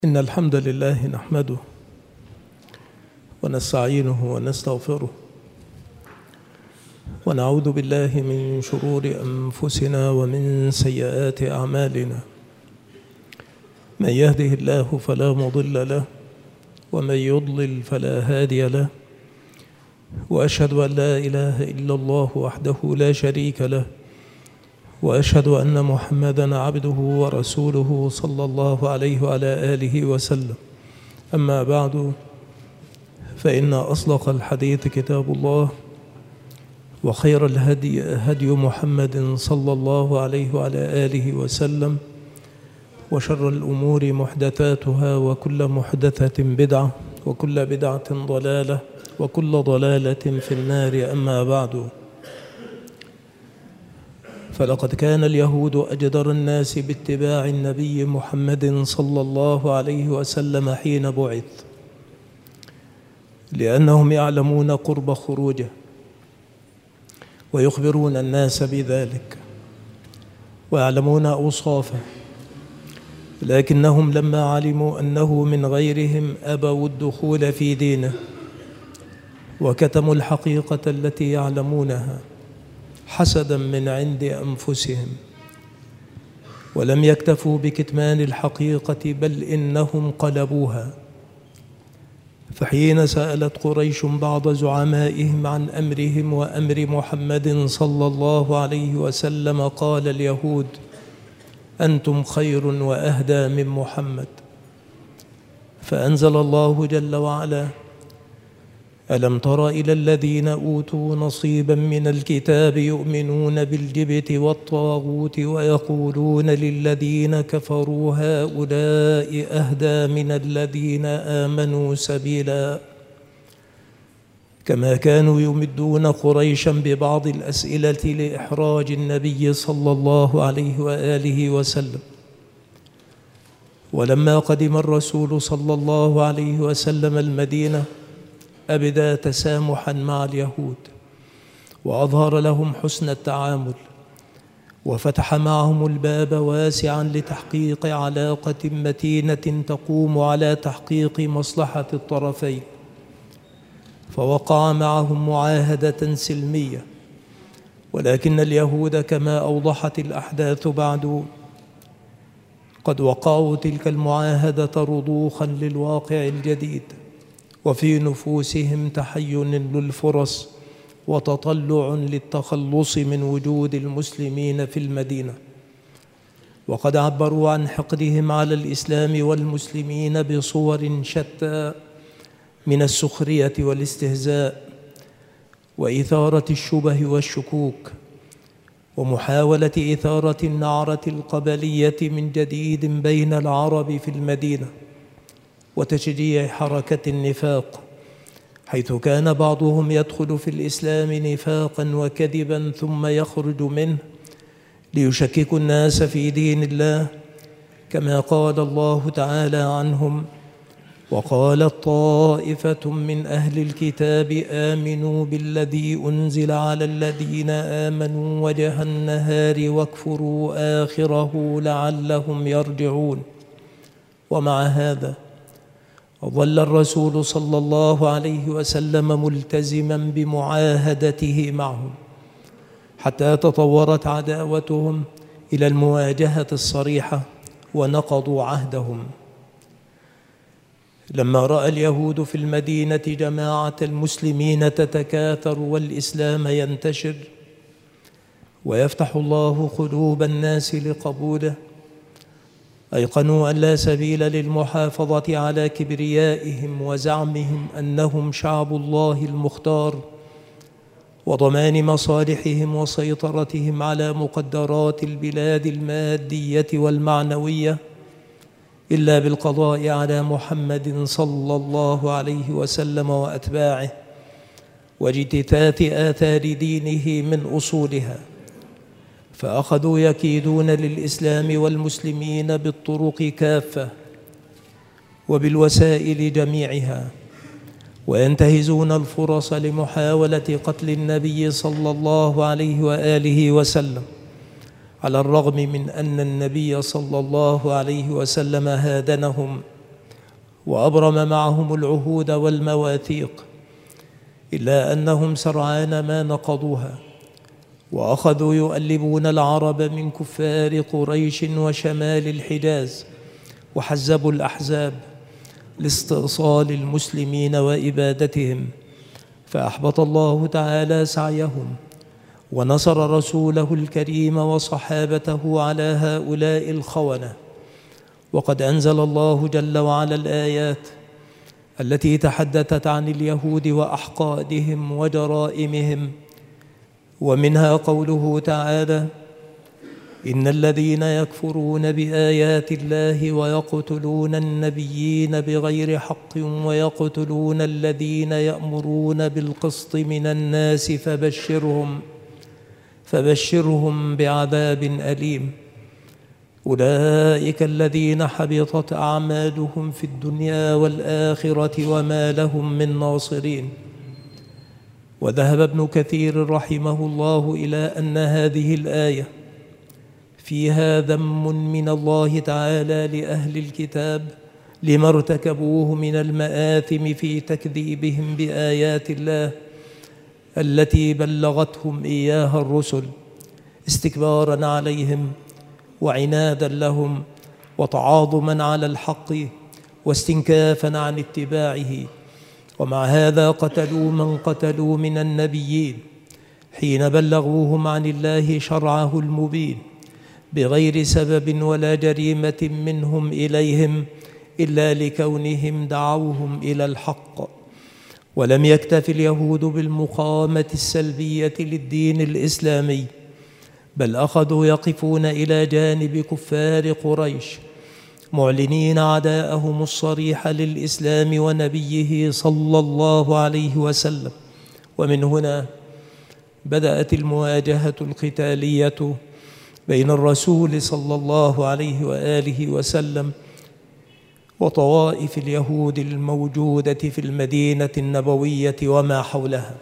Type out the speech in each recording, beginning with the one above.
إن الحمد لله نحمده ونستعينه ونستغفره ونعوذ بالله من شرور أنفسنا ومن سيئات أعمالنا. من يهده الله فلا مضل له ومن يضلل فلا هادي له، وأشهد أن لا إله إلا الله وحده لا شريك له، وأشهد أن محمدًا عبده ورسوله صلى الله عليه وعلى آله وسلم. أما بعد، فإن أصدق الحديث كتاب الله، وخير الهدي هدي محمد صلى الله عليه وعلى آله وسلم، وشر الأمور محدثاتها، وكل محدثة بدعة، وكل بدعة ضلالة، وكل ضلالة في النار. أما بعد، فلقد كان اليهود أجدر الناس باتباع النبي محمد صلى الله عليه وسلم حين بعث، لأنهم يعلمون قرب خروجه ويخبرون الناس بذلك ويعلمون أوصافه، لكنهم لما علموا أنه من غيرهم أبوا الدخول في دينه وكتموا الحقيقة التي يعلمونها حسدا من عند أنفسهم، ولم يكتفوا بكتمان الحقيقة بل إنهم قلبوها. فحين سألت قريش بعض زعمائهم عن أمرهم وأمر محمد صلى الله عليه وسلم، قال اليهود: أنتم خير وأهدى من محمد. فأنزل الله جل وعلا: ألم تر إلى الذين أوتوا نصيبا من الكتاب يؤمنون بالجبت والطاغوت ويقولون للذين كفروا هؤلاء أهدى من الذين آمنوا سبيلا. كما كانوا يمدون قريشا ببعض الأسئلة لإحراج النبي صلى الله عليه وآله وسلم. ولما قدم الرسول صلى الله عليه وسلم المدينة أبدى تسامحا مع اليهود، وأظهر لهم حسن التعامل، وفتح معهم الباب واسعا لتحقيق علاقة متينة تقوم على تحقيق مصلحة الطرفين. فوقع معهم معاهدة سلمية، ولكن اليهود كما أوضحت الأحداث بعد قد وقعوا تلك المعاهدة رضوخا للواقع الجديد، وفي نفوسهم تحين للفرص وتطلع للتخلص من وجود المسلمين في المدينة، وقد عبروا عن حقدهم على الإسلام والمسلمين بصور شتى من السخرية والاستهزاء وإثارة الشبه والشكوك، ومحاولة إثارة النعرة القبلية من جديد بين العرب في المدينة، وتشجيع حركة النفاق، حيث كان بعضهم يدخل في الإسلام نفاقا وكذبا ثم يخرج منه ليشكك الناس في دين الله، كما قال الله تعالى عنهم: وقالت طائفة من أهل الكتاب آمنوا بالذي أنزل على الذين آمنوا وجه النهار واكفروا آخره لعلهم يرجعون. ومع هذا ظل الرسول صلى الله عليه وسلم ملتزما بمعاهدته معهم، حتى تطورت عداوتهم إلى المواجهة الصريحة ونقضوا عهدهم. لما رأى اليهود في المدينة جماعة المسلمين تتكاثر والإسلام ينتشر ويفتح الله قلوب الناس لقبوله، أيقنوا أن لا سبيل للمحافظة على كبريائهم وزعمهم أنهم شعب الله المختار، وضمان مصالحهم وسيطرتهم على مقدرات البلاد المادية والمعنوية، إلا بالقضاء على محمد صلى الله عليه وسلم وأتباعه، واجتثاث آثار دينه من أصولها. فأخذوا يكيدون للإسلام والمسلمين بالطرق كافة وبالوسائل جميعها، وينتهزون الفرص لمحاولة قتل النبي صلى الله عليه وآله وسلم، على الرغم من أن النبي صلى الله عليه وسلم هادنهم وأبرم معهم العهود والمواثيق، إلا أنهم سرعان ما نقضوها، وأخذوا يؤلبون العرب من كفار قريش وشمال الحجاز، وحزبوا الأحزاب لاستئصال المسلمين وإبادتهم، فأحبط الله تعالى سعيهم، ونصر رسوله الكريم وصحابته على هؤلاء الخونة. وقد أنزل الله جل وعلا الآيات التي تحدثت عن اليهود وأحقادهم وجرائمهم، ومنها قوله تعالى: إن الذين يكفرون بآيات الله ويقتلون النبيين بغير حق ويقتلون الذين يأمرون بالقسط من الناس فبشرهم بعذاب أليم. أولئك الذين حبطت أعمالهم في الدنيا والآخرة وما لهم من ناصرين. وذهب ابن كثير رحمه الله إلى أن هذه الآية فيها ذم من الله تعالى لأهل الكتاب لما ارتكبوه من المآثم في تكذيبهم بآيات الله التي بلغتهم إياها الرسل، استكبارا عليهم وعنادا لهم وتعاظما على الحق واستنكافا عن اتباعه. ومع هذا قتلوا من قتلوا من النبيين حين بلغوهم عن الله شرعه المبين بغير سبب ولا جريمة منهم إليهم، إلا لكونهم دعوهم إلى الحق. ولم يكتف اليهود بالمقاومة السلبية للدين الإسلامي، بل أخذوا يقفون إلى جانب كفار قريش معلنين عداءهم الصريح للإسلام ونبيه صلى الله عليه وسلم. ومن هنا بدأت المواجهة القتالية بين الرسول صلى الله عليه وآله وسلم وطوائف اليهود الموجودة في المدينة النبوية وما حولها.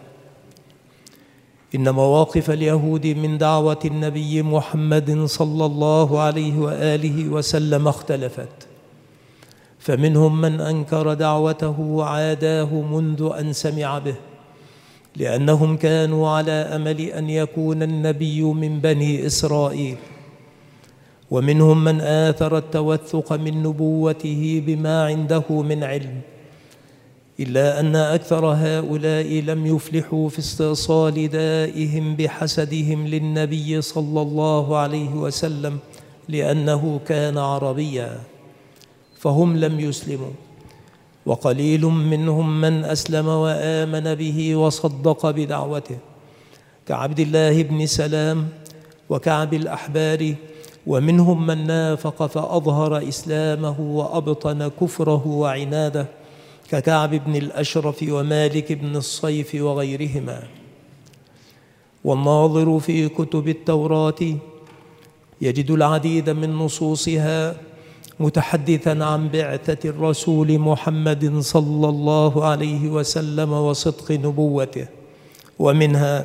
إن مواقف اليهود من دعوة النبي محمد صلى الله عليه وآله وسلم اختلفت، فمنهم من أنكر دعوته وعاداه منذ أن سمع به، لأنهم كانوا على أمل أن يكون النبي من بني إسرائيل، ومنهم من آثر التوثق من نبوته بما عنده من علم، إلا أن أكثر هؤلاء لم يفلحوا في استئصال دائهم بحسدهم للنبي صلى الله عليه وسلم، لأنه كان عربيا، فهم لم يسلموا، وقليل منهم من أسلم وآمن به وصدق بدعوته، كعبد الله بن سلام وكعب الأحبار. ومنهم من نافق فأظهر إسلامه وأبطن كفره وعناده، ككعب بن الأشرف ومالك بن الصيف وغيرهما. والناظر في كتب التوراة يجد العديد من نصوصها متحدثا عن بعثة الرسول محمد صلى الله عليه وسلم وصدق نبوته، ومنها: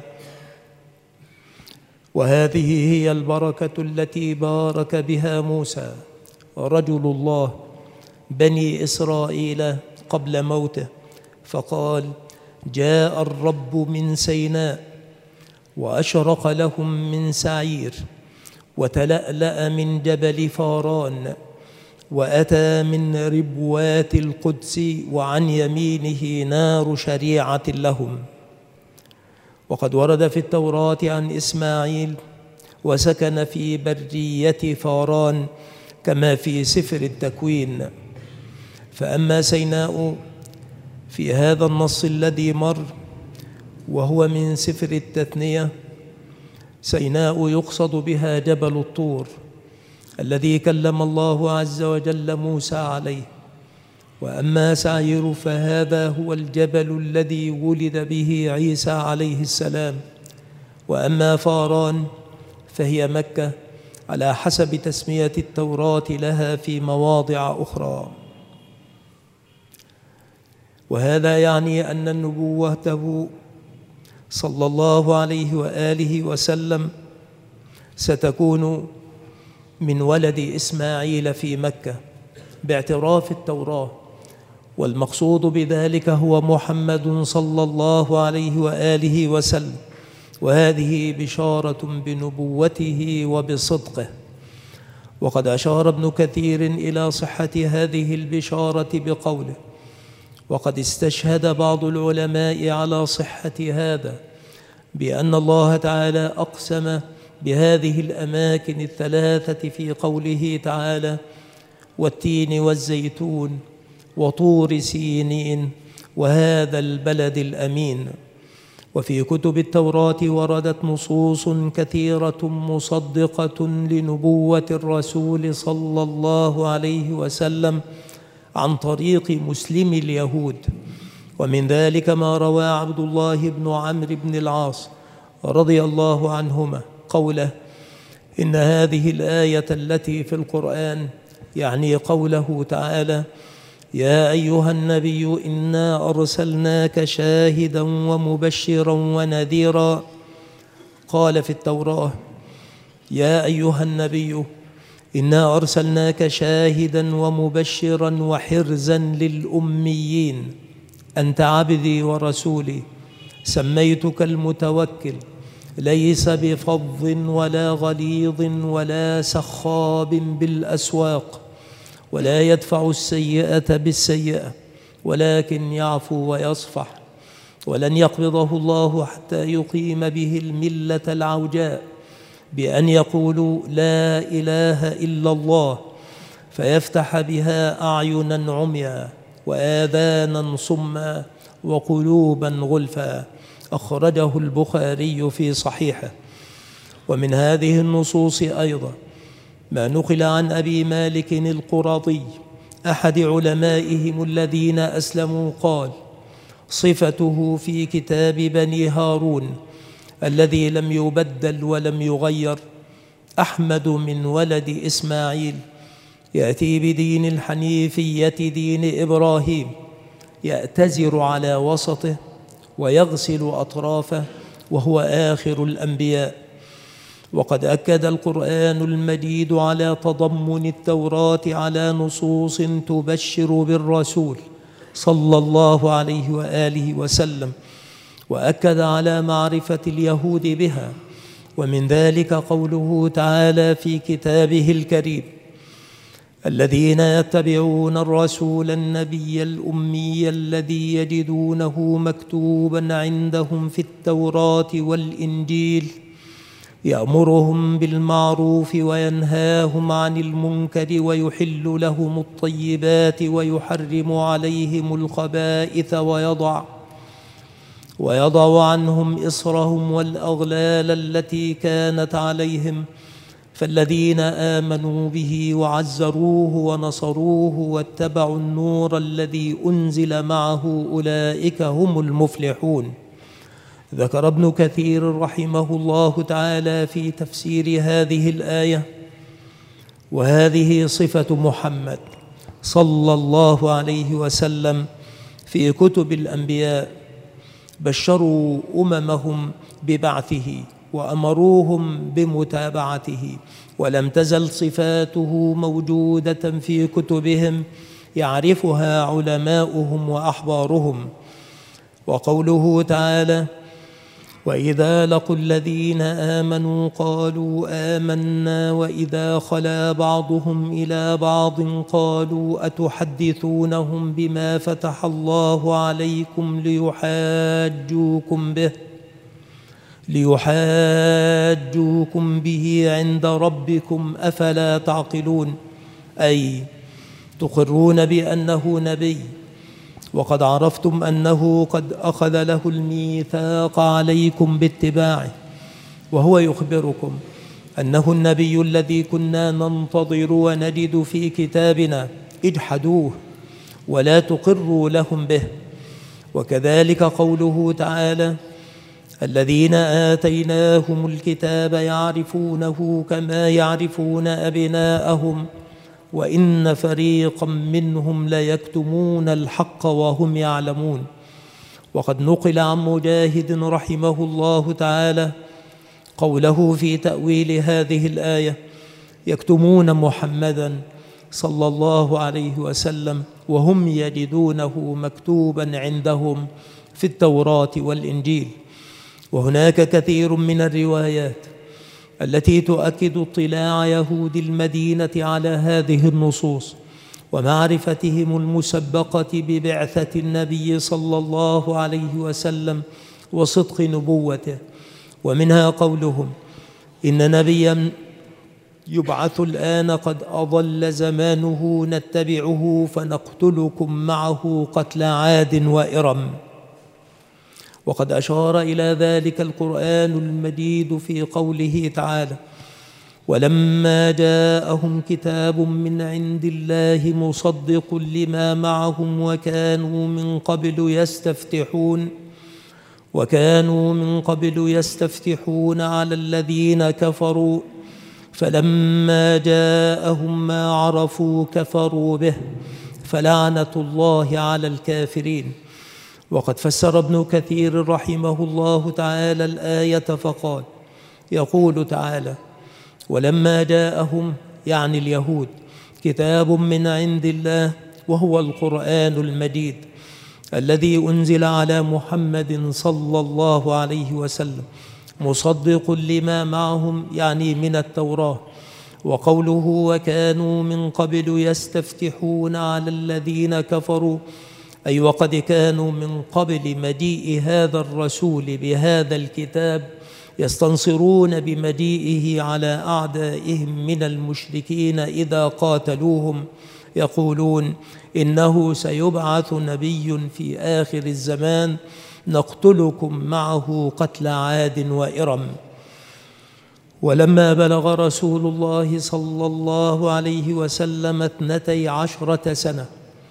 وهذه هي البركة التي بارك بها موسى رجل الله بني إسرائيل قبل موته، فقال: جاء الرب من سيناء وأشرق لهم من سعير وتلألأ من جبل فاران وأتى من ربوات القدس وعن يمينه نار شريعة لهم. وقد ورد في التوراة عن إسماعيل وسكن في برية فاران كما في سفر التكوين. فأما سيناء في هذا النص الذي مر وهو من سفر التثنية، سيناء يقصد بها جبل الطور الذي كلم الله عز وجل موسى عليه. وأما سعير فهذا هو الجبل الذي ولد به عيسى عليه السلام. وأما فاران فهي مكة على حسب تسمية التوراة لها في مواضع أخرى. وهذا يعني أن نبوته صلى الله عليه وآله وسلم ستكون من ولد إسماعيل في مكة باعتراف التوراة، والمقصود بذلك هو محمد صلى الله عليه وآله وسلم، وهذه بشارة بنبوته وبصدقه. وقد أشار ابن كثير إلى صحة هذه البشارة بقوله: وقد استشهد بعض العلماء على صحة هذا بأن الله تعالى أقسم بهذه الأماكن الثلاثة في قوله تعالى: والتين والزيتون وطور سينين وهذا البلد الأمين. وفي كتب التوراة وردت نصوص كثيرة مصدقة لنبوة الرسول صلى الله عليه وسلم عن طريق مسلمي اليهود، ومن ذلك ما روى عبد الله بن عمرو بن العاص رضي الله عنهما قوله: إن هذه الآية التي في القرآن، يعني قوله تعالى: يا أيها النبي إنا أرسلناك شاهدا ومبشرا ونذيرا، قال في التوراة: يا أيها النبي إنا أرسلناك شاهدا ومبشرا وحرزا للأميين، أنت عبدي ورسولي، سميتك المتوكل، ليس بفظ ولا غليظ ولا سخاب بالأسواق، ولا يدفع السيئة بالسيئة ولكن يعفو ويصفح، ولن يقبضه الله حتى يقيم به الملة العوجاء بأن يقولوا لا إله إلا الله، فيفتح بها أعينا عميا وآذانا صما وقلوبا غلفا. أخرجه البخاري في صحيحه. ومن هذه النصوص أيضا ما نقل عن أبي مالك القرظي أحد علمائهم الذين أسلموا قال: صفته في كتاب بني هارون الذي لم يبدل ولم يغير: أحمد من ولد إسماعيل، يأتي بدين الحنيفية دين إبراهيم، يأتزر على وسطه ويغسل أطرافه، وهو آخر الأنبياء. وقد أكد القرآن المجيد على تضمن التوراة على نصوص تبشر بالرسول صلى الله عليه وآله وسلم، وأكد على معرفة اليهود بها. ومن ذلك قوله تعالى في كتابه الكريم: الذين يتبعون الرسول النبي الأمي الذي يجدونه مكتوبا عندهم في التوراة والإنجيل، يأمرهم بالمعروف وينهاهم عن المنكر ويحل لهم الطيبات ويحرم عليهم الخبائث ويضع عنهم إصرهم والأغلال التي كانت عليهم، فالذين آمنوا به وعزروه ونصروه واتبعوا النور الذي أنزل معه أولئك هم المفلحون. ذكر ابن كثير رحمه الله تعالى في تفسير هذه الآية: وهذه صفة محمد صلى الله عليه وسلم في كتب الأنبياء، بشروا أممهم ببعثه وأمروهم بمتابعته، ولم تزل صفاته موجودة في كتبهم يعرفها علماؤهم وأحبارهم. وقوله تعالى: وإذا لقوا الذين آمنوا قالوا آمنا وإذا خلا بعضهم إلى بعض قالوا أتحدثونهم بما فتح الله عليكم ليحاجوكم به عند ربكم أفلا تعقلون، أي تقرون بأنه نبي وقد عرفتم أنه قد أخذ له الميثاق عليكم باتباعه، وهو يخبركم أنه النبي الذي كنا ننتظر ونجد في كتابنا، اجحدوه ولا تقروا لهم به. وكذلك قوله تعالى: الذين آتيناهم الكتاب يعرفونه كما يعرفون أبناءهم وإن فريقا منهم ليكتمون الحق وهم يعلمون. وقد نقل عن مجاهد رحمه الله تعالى قوله في تأويل هذه الآية: يكتمون محمدا صلى الله عليه وسلم وهم يجدونه مكتوبا عندهم في التوراة والإنجيل. وهناك كثير من الروايات التي تؤكد اطلاع يهود المدينة على هذه النصوص ومعرفتهم المسبقة ببعثة النبي صلى الله عليه وسلم وصدق نبوته. ومنها قولهم: إن نبيا يبعث الآن قد أضل زمانه نتبعه فنقتلكم معه قتل عاد وإرم. وقد أشار إلى ذلك القرآن المجيد في قوله تعالى: ولما جاءهم كتاب من عند الله مصدق لما معهم وكانوا من قبل يستفتحون على الذين كفروا فلما جاءهم ما عرفوا كفروا به فلعنة الله على الكافرين. وقد فسر ابن كثير رحمه الله تعالى الآية فقال: يقول تعالى: ولما جاءهم، يعني اليهود، كتاب من عند الله وهو القرآن المجيد الذي أنزل على محمد صلى الله عليه وسلم مصدق لما معهم، يعني من التوراة. وقوله وكانوا من قبل يستفتحون على الذين كفروا، أي وقد كانوا من قبل مجيء هذا الرسول بهذا الكتاب يستنصرون بمجيئه على أعدائهم من المشركين إذا قاتلوهم، يقولون: إنه سيبعث نبي في آخر الزمان نقتلكم معه قتل عاد وإرم. ولما بلغ رسول الله صلى الله عليه وسلم 12 سنة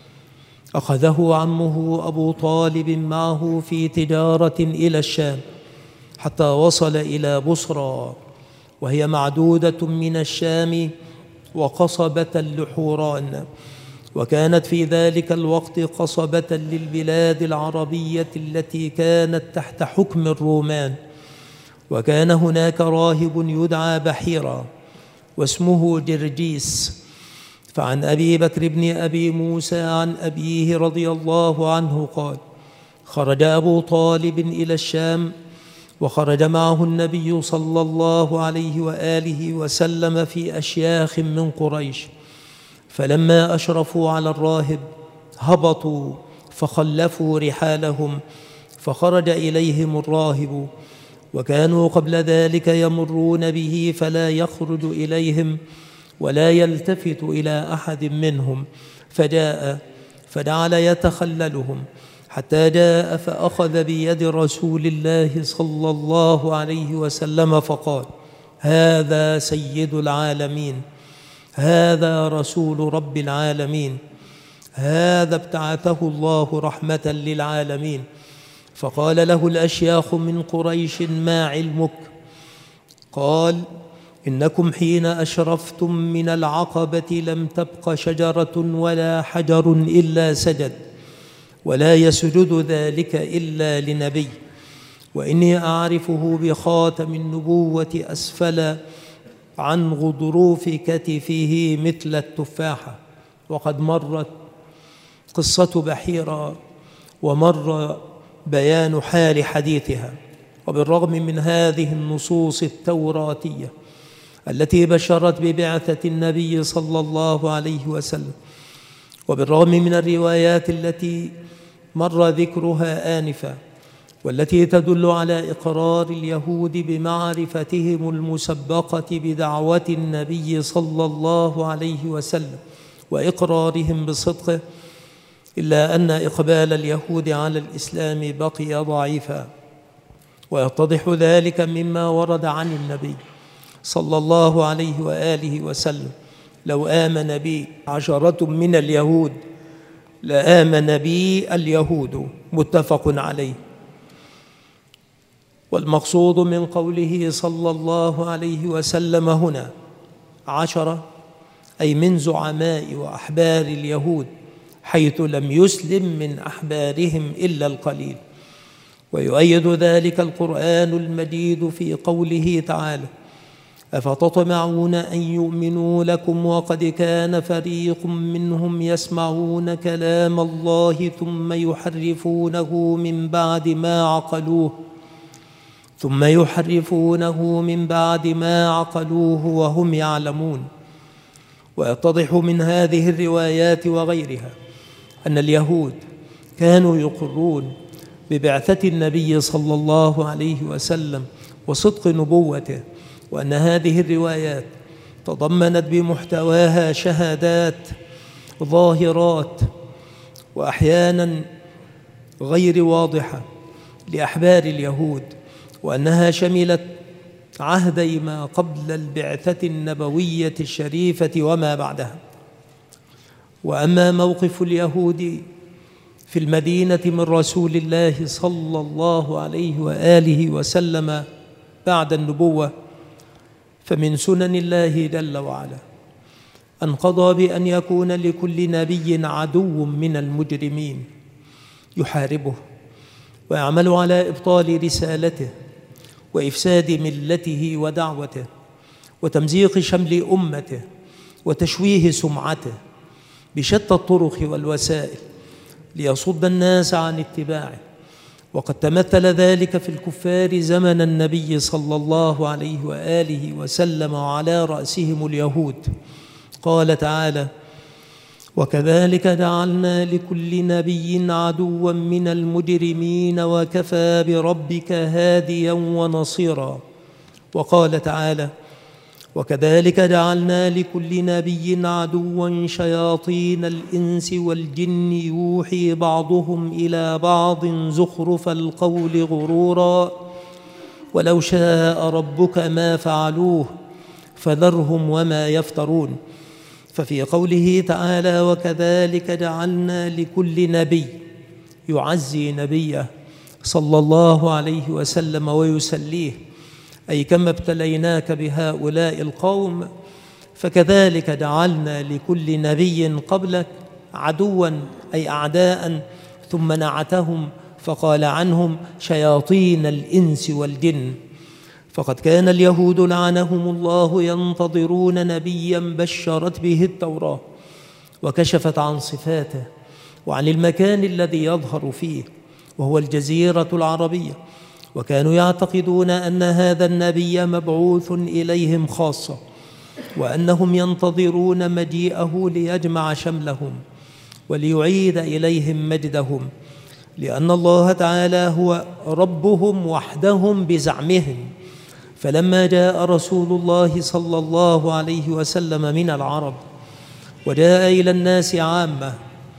أخذه عمه أبو طالب معه في تجارة إلى الشام حتى وصل إلى بصرى، وهي معدودة من الشام وقصبة لحوران، وكانت في ذلك الوقت قصبة للبلاد العربية التي كانت تحت حكم الرومان. وكان هناك راهب يدعى بحيرة واسمه جرجيس. فعن أبي بكر بن أبي موسى عن أبيه رضي الله عنه قال: خرج أبو طالب إلى الشام وخرج معه النبي صلى الله عليه وآله وسلم في أشياخ من قريش، فلما أشرفوا على الراهب هبطوا فخلفوا رحالهم فخرج إليهم الراهب، وكانوا قبل ذلك يمرون به فلا يخرج إليهم ولا يلتفت إلى أحد منهم، فجاء فجعل يتخللهم حتى جاء فأخذ بيد رسول الله صلى الله عليه وسلم فقال: هذا سيد العالمين، هذا رسول رب العالمين، هذا ابتعثه الله رحمة للعالمين. فقال له الأشياخ من قريش: ما علمك؟ قال: إنكم حين أشرفتم من العقبة لم تبق شجرة ولا حجر إلا سجد، ولا يسجد ذلك إلا لنبي، وإني أعرفه بخاتم النبوة أسفل عن غضروف كتفه مثل التفاحة. وقد مرت قصة بحيرة ومر بيان حال حديثها. وبالرغم من هذه النصوص التوراتية التي بشرت ببعثة النبي صلى الله عليه وسلم، وبالرغم من الروايات التي مر ذكرها آنفا والتي تدل على إقرار اليهود بمعرفتهم المسبقة بدعوة النبي صلى الله عليه وسلم وإقرارهم بصدقه، إلا أن إقبال اليهود على الإسلام بقي ضعيفا. ويتضح ذلك مما ورد عن النبي صلى الله عليه وآله وسلم: لو آمن بي 10 من اليهود لآمن بي اليهود، متفق عليه. والمقصود من قوله صلى الله عليه وسلم هنا 10، أي من زعماء وأحبار اليهود، حيث لم يسلم من أحبارهم إلا القليل. ويؤيد ذلك القرآن المجيد في قوله تعالى: أفتطمعون أن يؤمنوا لكم وقد كان فريق منهم يسمعون كلام الله ثم يحرفونه من بعد ما عقلوه وهم يعلمون. ويتضح من هذه الروايات وغيرها أن اليهود كانوا يقرون ببعثة النبي صلى الله عليه وسلم وصدق نبوته، وأن هذه الروايات تضمنت بمحتواها شهادات ظاهرات وأحيانا غير واضحة لأحبار اليهود، وأنها شملت عهدي ما قبل البعثة النبوية الشريفة وما بعدها. وأما موقف اليهود في المدينة من رسول الله صلى الله عليه وآله وسلم بعد النبوة، فمن سنن الله جل وعلا أن قضى بأن يكون لكل نبي عدو من المجرمين يحاربه ويعمل على إبطال رسالته وإفساد ملته ودعوته وتمزيق شمل أمته وتشويه سمعته بشتى الطرق والوسائل ليصد الناس عن اتباعه. وقد تمثل ذلك في الكفار زمن النبي صلى الله عليه وآله وسلم وعلى رأسهم اليهود. قال تعالى: وكذلك جعلنا لكل نبي عدوا من المجرمين وكفى بربك هاديا ونصيرا. وقال تعالى: وكذلك جعلنا لكل نبي عدوا شياطين الإنس والجن يوحي بعضهم إلى بعض زخرف القول غرورا ولو شاء ربك ما فعلوه فذرهم وما يفترون. ففي قوله تعالى: وكذلك جعلنا لكل نبي يعزي نبيه صلى الله عليه وسلم ويسليه، أي كما ابتليناك بهؤلاء القوم فكذلك جعلنا لكل نبي قبلك عدوا أي أعداء، ثم نعتهم فقال عنهم شياطين الإنس والجن. فقد كان اليهود لعنهم الله ينتظرون نبيا بشرت به التوراة وكشفت عن صفاته وعن المكان الذي يظهر فيه وهو الجزيرة العربية، وكانوا يعتقدون أن هذا النبي مبعوث إليهم خاصة، وأنهم ينتظرون مجيئه ليجمع شملهم وليعيد إليهم مجدهم، لأن الله تعالى هو ربهم وحدهم بزعمهم. فلما جاء رسول الله صلى الله عليه وسلم من العرب وجاء إلى الناس عامة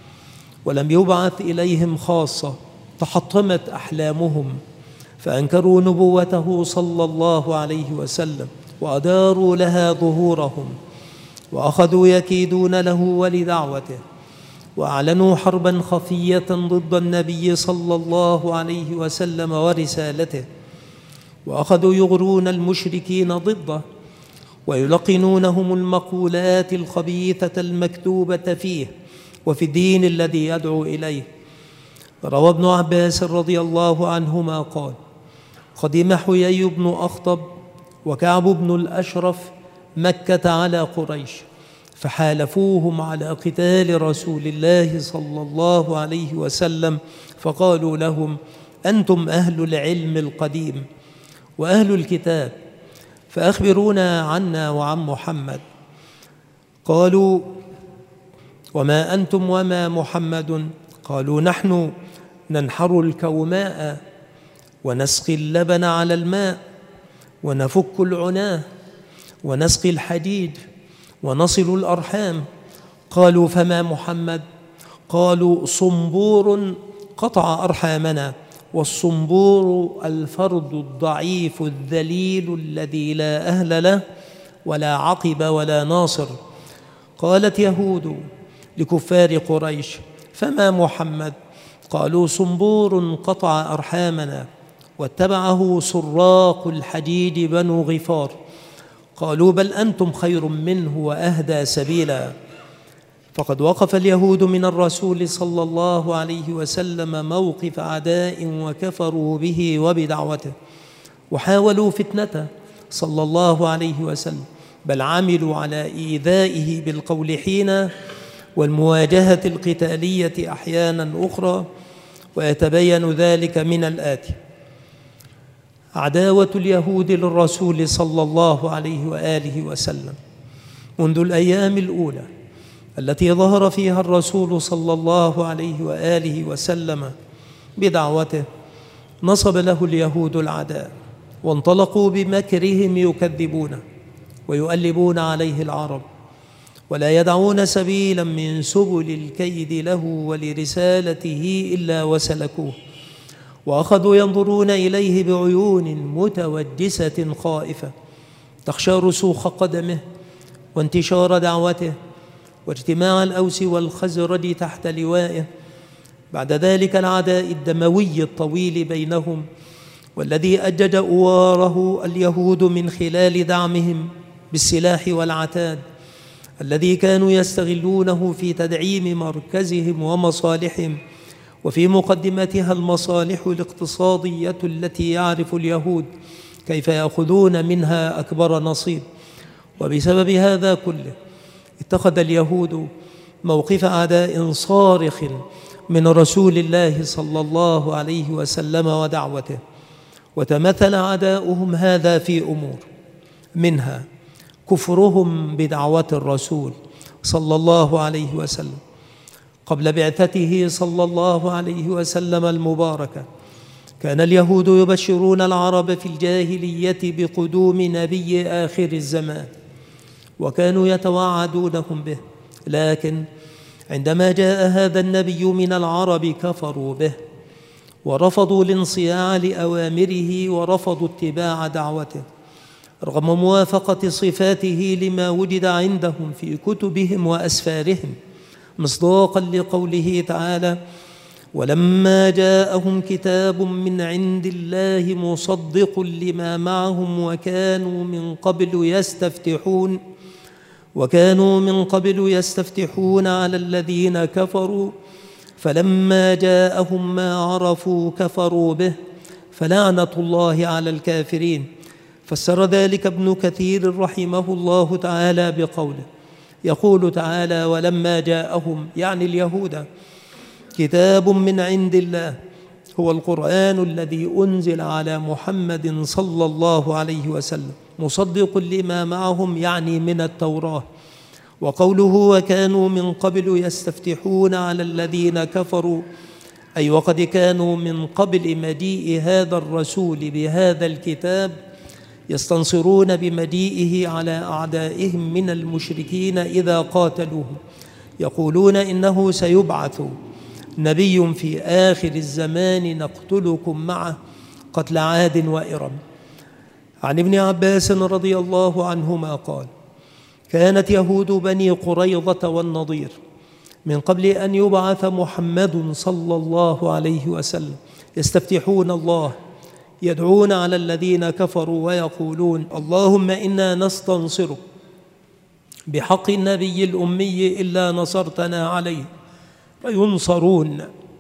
ولم يبعث إليهم خاصة، تحطمت أحلامهم فأنكروا نبوته صلى الله عليه وسلم وأداروا لها ظهورهم وأخذوا يكيدون له ولدعوته، وأعلنوا حربا خفية ضد النبي صلى الله عليه وسلم ورسالته، وأخذوا يغرون المشركين ضده ويلقنونهم المقولات الخبيثة المكتوبة فيه وفي الدين الذي يدعو إليه. روى ابن عباس رضي الله عنهما قال: قدم حيي بن أخطب وكعب بن الأشرف مكة على قريش فحالفوهم على قتال رسول الله صلى الله عليه وسلم، فقالوا لهم: أنتم أهل العلم القديم وأهل الكتاب، فأخبرونا عنا وعن محمد. قالوا: وما أنتم وما محمد؟ قالوا: نحن ننحر الكوماء ونسقي اللبن على الماء ونفك العناه ونسقي الحديد ونصل الأرحام. قالوا: فما محمد؟ قالوا: صنبور قطع أرحامنا، والصنبور الفرد الضعيف الذليل الذي لا أهل له ولا عقب ولا ناصر. قالت يهود لكفار قريش: فما محمد؟ قالوا: صنبور قطع أرحامنا، واتبعه سراق الحديد بنو غفار. قالوا: بل أنتم خير منه وأهدى سبيلا. فقد وقف اليهود من الرسول صلى الله عليه وسلم موقف عداء وكفروا به وبدعوته، وحاولوا فتنته صلى الله عليه وسلم، بل عملوا على إيذائه بالقول حينا والمواجهة القتالية أحيانا أخرى. ويتبين ذلك من الآتي: عداوة اليهود للرسول صلى الله عليه وآله وسلم منذ الأيام الأولى التي ظهر فيها الرسول صلى الله عليه وآله وسلم بدعوته، نصب له اليهود العداء، وانطلقوا بمكرهم يكذبونه ويؤلبون عليه العرب، ولا يدعون سبيلا من سبل الكيد له ولرسالته إلا وسلكوه، وأخذوا ينظرون إليه بعيون متوجسة خائفة تخشى رسوخ قدمه وانتشار دعوته واجتماع الأوس والخزرج تحت لوائه، بعد ذلك العداء الدموي الطويل بينهم، والذي أجج أواره اليهود من خلال دعمهم بالسلاح والعتاد الذي كانوا يستغلونه في تدعيم مركزهم ومصالحهم، وفي مقدمتها المصالح الاقتصادية التي يعرف اليهود كيف يأخذون منها أكبر نصيب. وبسبب هذا كله اتخذ اليهود موقف عداء صارخ من رسول الله صلى الله عليه وسلم ودعوته، وتمثل عداؤهم هذا في أمور، منها كفرهم بدعوة الرسول صلى الله عليه وسلم. قبل بعثته صلى الله عليه وسلم المباركة كان اليهود يبشرون العرب في الجاهلية بقدوم نبي آخر الزمان، وكانوا يتوعدونهم به، لكن عندما جاء هذا النبي من العرب كفروا به ورفضوا الانصياع لأوامره ورفضوا اتباع دعوته، رغم موافقة صفاته لما وجد عندهم في كتبهم وأسفارهم، مصداقا لقوله تعالى: ولما جاءهم كتاب من عند الله مصدق لما معهم وكانوا من قبل يستفتحون على الذين كفروا فلما جاءهم ما عرفوا كفروا به فلعنة الله على الكافرين. فسر ذلك ابن كثير رحمه الله تعالى بقوله، يقول تعالى: ولما جاءهم، يعني اليهود، كتاب من عند الله، هو القرآن الذي أنزل على محمد صلى الله عليه وسلم، مصدق لما معهم، يعني من التوراة. وقوله وكانوا من قبل يستفتحون على الذين كفروا، أي وقد كانوا من قبل مجيء هذا الرسول بهذا الكتاب يستنصرون بمجيئه على أعدائهم من المشركين إذا قاتلوهم، يقولون إنه سيبعث نبي في آخر الزمان نقتلكم معه قتل عاد وإرم. عن ابن عباس رضي الله عنهما قال: كانت يهود بني قريظة والنضير من قبل أن يبعث محمد صلى الله عليه وسلم يستفتحون الله، يدعون على الذين كفروا ويقولون: اللهم إنا نستنصرك بحق النبي الأمي إلا نصرتنا عليه، فينصرون.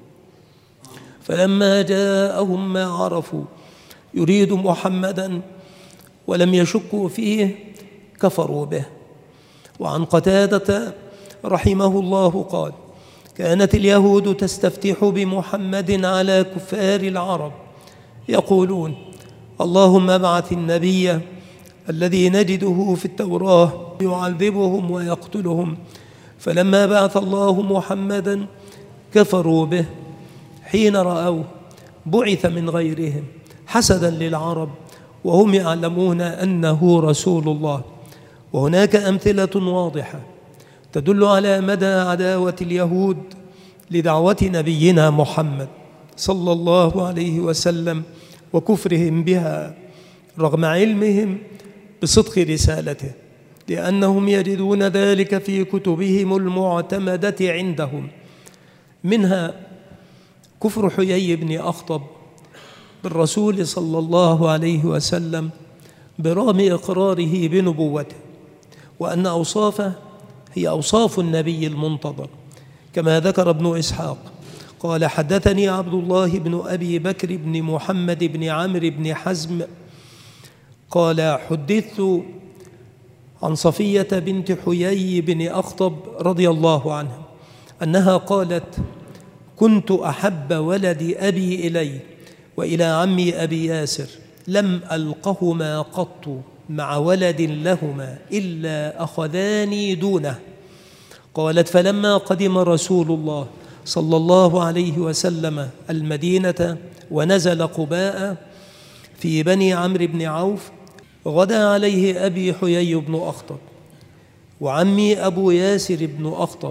فلما جاءهم ما عرفوا يريد محمدا ولم يشكوا فيه كفروا به. وعن قتادة رحمه الله قال: كانت اليهود تستفتح بمحمد على كفار العرب، يقولون: اللهم ابعث النبي الذي نجده في التوراة يعذبهم ويقتلهم. فلما بعث الله محمدا كفروا به حين رأوه بعث من غيرهم حسدا للعرب وهم يعلمون أنه رسول الله. وهناك أمثلة واضحة تدل على مدى عداوة اليهود لدعوة نبينا محمد صلى الله عليه وسلم وكفرهم بها رغم علمهم بصدق رسالته، لأنهم يجدون ذلك في كتبهم المعتمدة عندهم، منها كفر حيي بن أخطب بالرسول صلى الله عليه وسلم برغم إقراره بنبوته، وأن أوصافه هي أوصاف النبي المنتظر، كما ذكر ابن إسحاق قال: حدثني عبد الله بن أبي بكر بن محمد بن عمرو بن حزم قال: حدثت عن صفية بنت حيي بن أخطب رضي الله عنها أنها قالت: كنت أحب ولد أبي إلي وإلى عمي أبي ياسر، لم ألقهما قط مع ولد لهما إلا أخذاني دونه. قالت: فلما قدم رسول الله صلى الله عليه وسلم المدينة ونزل قباء في بني عمرو بن عوف، غدا عليه أبي حيي بن أخطب وعمي أبو ياسر بن أخطب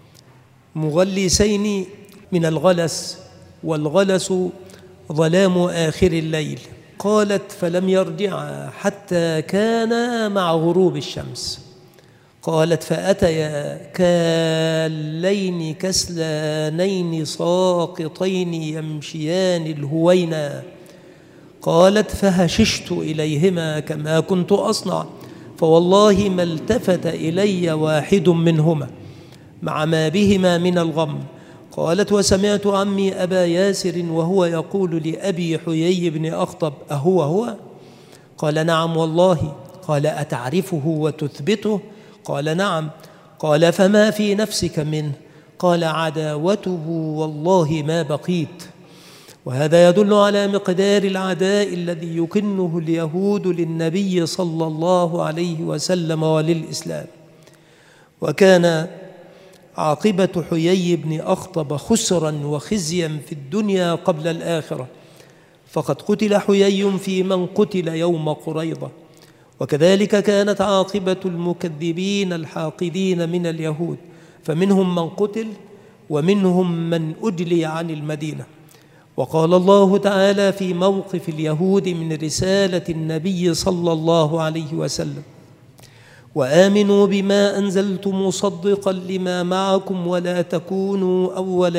مغلسين من الغلس، والغلس ظلام آخر الليل. قالت: فلم يرجعا حتى كانا مع غروب الشمس. قالت: فأتيا كاللين كسلانين ساقطين يمشيان الهوينا. قالت: فهششت إليهما كما كنت أصنع، فوالله ما التفت إلي واحد منهما مع ما بهما من الغم. قالت: وسمعت عمي أبا ياسر وهو يقول لأبي حيي بن أخطب: أهو هو؟ قال: نعم والله. قال: أتعرفه وتثبته؟ قال: نعم. قال: فما في نفسك منه؟ قال: عداوته والله ما بقيت. وهذا يدل على مقدار العداء الذي يكنه اليهود للنبي صلى الله عليه وسلم وللإسلام. وكان عاقبة حيي بن أخطب خسرا وخزيا في الدنيا قبل الآخرة، فقد قتل حيي في من قتل يوم قريظة. وكذلك كانت عاقبة المكذبين الحاقدين من اليهود، فمنهم من قتل ومنهم من أجلي عن المدينة. وقال الله تعالى في موقف اليهود من رسالة النبي صلى الله عليه وسلم: وآمنوا بما أنزلت مصدقا لما معكم ولا تكونوا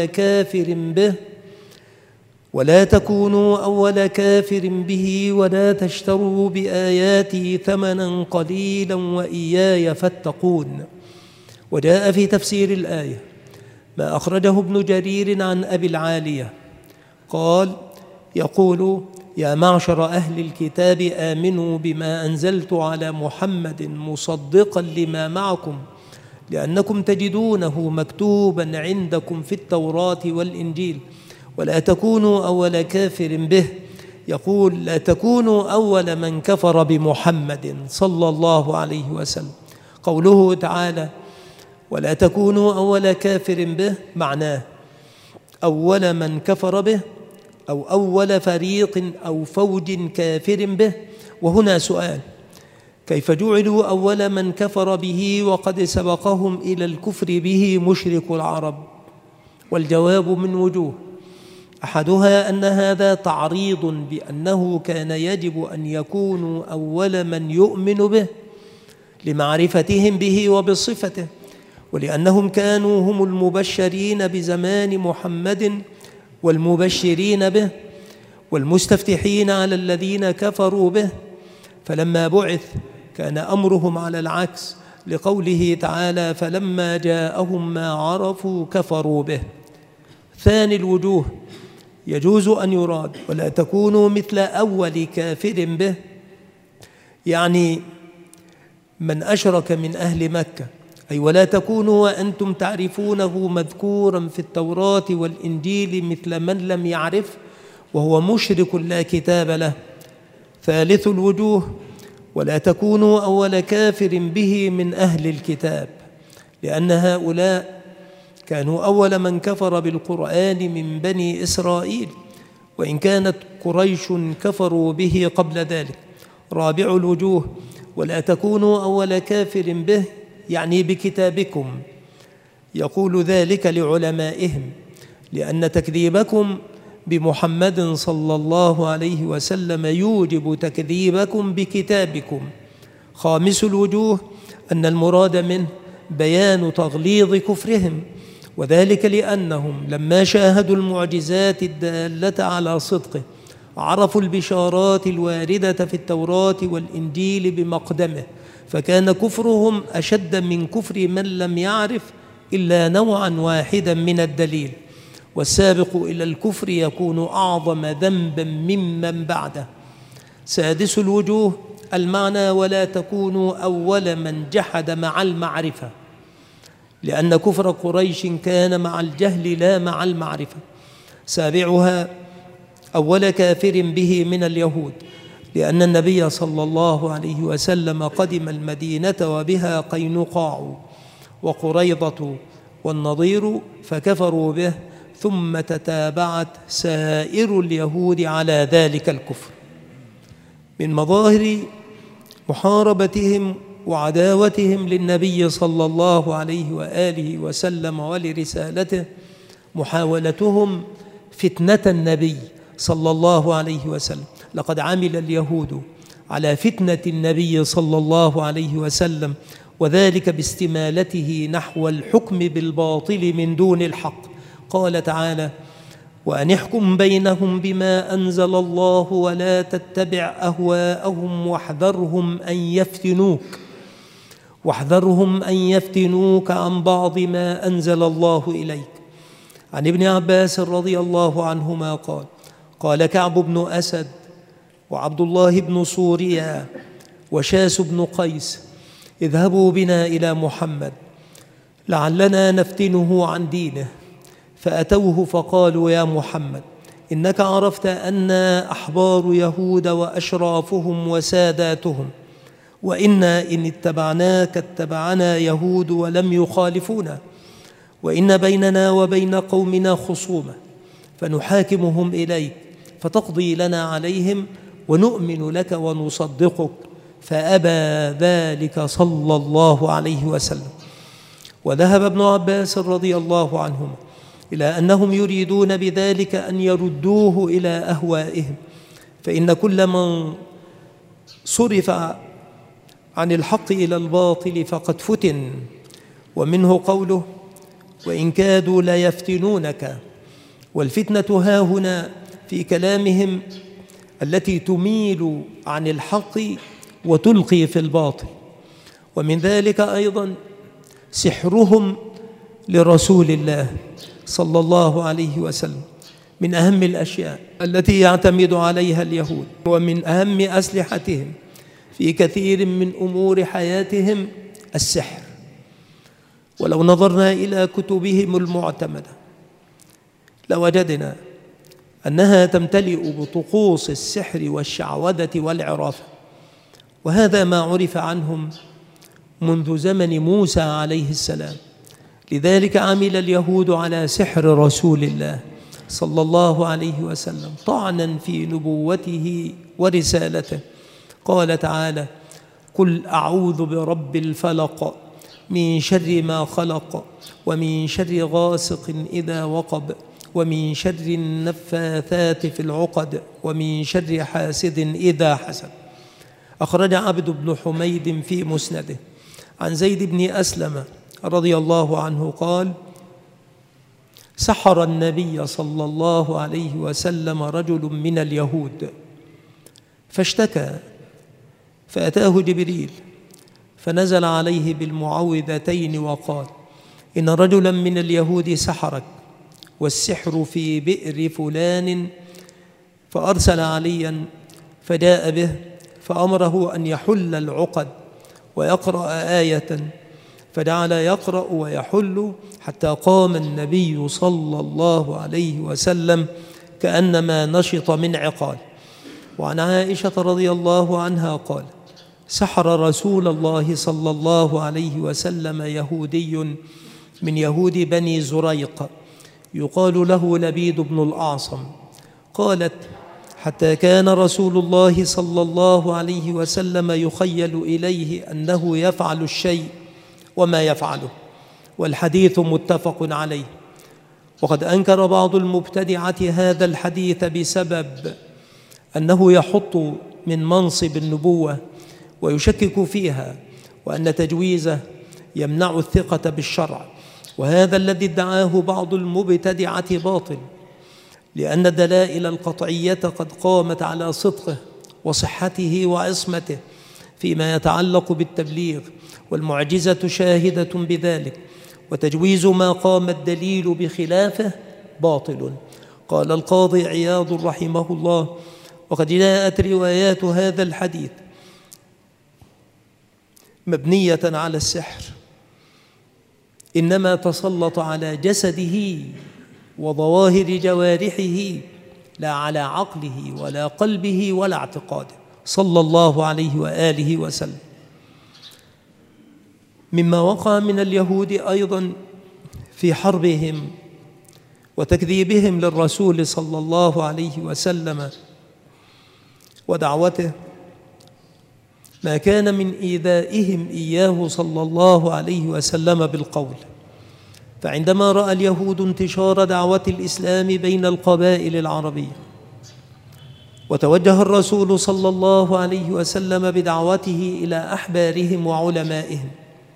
أول كافر به ولا تشتروا بآياتي ثمنا قليلا وإياي فاتقون. وجاء في تفسير الآية ما أخرجه ابن جرير عن أبي العالية قال: يقول: يا معشر أهل الكتاب آمنوا بما أنزلت على محمد مصدقا لما معكم، لأنكم تجدونه مكتوبا عندكم في التوراة والإنجيل، ولا تكونوا أول كافر به. يقول: لا تكونوا أول من كفر بمحمد صلى الله عليه وسلم. قوله تعالى: ولا تكونوا أول كافر به، معناه أول من كفر به أو أول فريق أو فوج كافر به. وهنا سؤال: كيف جعلوا أول من كفر به وقد سبقهم إلى الكفر به مشرك العرب؟ والجواب من وجوه: أحدها أن هذا تعريض بأنه كان يجب أن يكونوا أول من يؤمن به لمعرفتهم به وبصفته، ولأنهم كانوا هم المبشرين بزمان محمد والمبشرين به والمستفتحين على الذين كفروا به. فلما بعث كان أمرهم على العكس، لقوله تعالى: فلما جاءهم ما عرفوا كفروا به. ثاني الوجوه: يجوز أن يراد ولا تكونوا مثل أول كافر به، يعني من أشرك من أهل مكة، أي ولا تكونوا وأنتم تعرفونه مذكورا في التوراة والإنجيل مثل من لم يعرف وهو مشرك لا كتاب له. ثالث الوجوه: ولا تكونوا أول كافر به من أهل الكتاب، لأن هؤلاء كانوا أول من كفر بالقرآن من بني إسرائيل، وإن كانت قريش كفروا به قبل ذلك. رابع الوجوه: ولا تكونوا أول كافر به، يعني بكتابكم. يقول ذلك لعلمائهم لأن تكذيبكم بمحمد صلى الله عليه وسلم يوجب تكذيبكم بكتابكم. خامس الوجوه: أن المراد منه بيان تغليظ كفرهم، وذلك لأنهم لما شاهدوا المعجزات الدالة على صدقه عرفوا البشارات الواردة في التوراة والإنجيل بمقدمه، فكان كفرهم أشد من كفر من لم يعرف إلا نوعا واحدا من الدليل، والسابق إلى الكفر يكون أعظم ذنبا ممن بعده. سادس الوجوه: المعنى ولا تكونوا أول من جحد مع المعرفة، لأن كفر قريش كان مع الجهل لا مع المعرفة. سابعها أول كافر به من اليهود، لأن النبي صلى الله عليه وسلم قدم المدينة وبها قينقاع وقريضة والنضير فكفروا به، ثم تتابعت سائر اليهود على ذلك الكفر. من مظاهر محاربتهم وعداوتهم للنبي صلى الله عليه وآله وسلم ولرسالته محاولتهم فتنة النبي صلى الله عليه وسلم. لقد عمل اليهود على فتنة النبي صلى الله عليه وسلم، وذلك باستمالته نحو الحكم بالباطل من دون الحق. قال تعالى: وأن احكم بينهم بما أنزل الله ولا تتبع أهواءهم واحذرهم أن يفتنوك عن بعض ما أنزل الله إليك. عن ابن عباس رضي الله عنهما قال كعب بن أسد وعبد الله بن صوريا وشاس بن قيس: اذهبوا بنا إلى محمد لعلنا نفتنه عن دينه. فأتوه فقالوا: يا محمد، إنك عرفت أننا أحبار يهود وأشرافهم وساداتهم، وإنا إن اتبعناك اتبعنا يهود ولم يخالفونا، وإن بيننا وبين قومنا خصومة، فنحاكمهم إليك فتقضي لنا عليهم ونؤمن لك ونصدقك. فأبى ذلك صلى الله عليه وسلم. وذهب ابن عباس رضي الله عنهما إلى أنهم يريدون بذلك أن يردوه إلى أهوائهم، فإن كل من صرف عن الحق إلى الباطل فقد فتن. ومنه قوله: وإن كادوا ليفتنونك. والفتنة هاهنا في كلامهم التي تميل عن الحق وتلقي في الباطل. ومن ذلك أيضا سحرهم لرسول الله صلى الله عليه وسلم، من أهم الأشياء التي يعتمد عليها اليهود، ومن أهم أسلحتهم في كثير من أمور حياتهم السحر. ولو نظرنا إلى كتبهم المعتمدة لوجدنا أنها تمتلئ بطقوس السحر والشعوذة والعرافة، وهذا ما عرف عنهم منذ زمن موسى عليه السلام. لذلك عمل اليهود على سحر رسول الله صلى الله عليه وسلم طعنا في نبوته ورسالته. قال تعالى: قل أعوذ برب الفلق من شر ما خلق ومن شر غاسق إذا وقب ومن شر النفاثات في العقد ومن شر حاسد إذا حسد. أخرج عبد بن حميد في مسنده عن زيد بن أسلم رضي الله عنه قال: سحر النبي صلى الله عليه وسلم رجل من اليهود فاشتكى، فأتاه جبريل فنزل عليه بالمعوذتين وقال: إن رجلا من اليهود سحرك، والسحر في بئر فلان. فأرسل عليا فجاء به فأمره أن يحل العقد ويقرأ آية، فجعل يقرأ ويحل حتى قام النبي صلى الله عليه وسلم كأنما نشط من عقال. وعن عائشة رضي الله عنها قال: سحر رسول الله صلى الله عليه وسلم يهودي من يهود بني زريق يقال له لبيد بن الأعصم. قالت: حتى كان رسول الله صلى الله عليه وسلم يخيل إليه أنه يفعل الشيء وما يفعله، والحديث متفق عليه. وقد أنكر بعض المبتدعة هذا الحديث بسبب أنه يحط من منصب النبوة ويشكك فيها، وأن تجويزه يمنع الثقة بالشرع، وهذا الذي ادعاه بعض المبتدعة باطل، لأن الدلائل القطعية قد قامت على صدقه وصحته وعصمته فيما يتعلق بالتبليغ، والمعجزة شاهدة بذلك، وتجويز ما قام الدليل بخلافه باطل. قال القاضي عياض رحمه الله: وقد جاءت روايات هذا الحديث مبنية على السحر، إنما تسلط على جسده وظواهر جوارحه، لا على عقله ولا قلبه ولا اعتقاده، صلى الله عليه وآله وسلم. مما وقع من اليهود أيضا في حربهم وتكذيبهم للرسول صلى الله عليه وسلم ودعوته ما كان من إيذائهم إياه صلى الله عليه وسلم بالقول. فعندما رأى اليهود انتشار دعوة الإسلام بين القبائل العربية وتوجه الرسول صلى الله عليه وسلم بدعوته إلى أحبارهم وعلمائهم،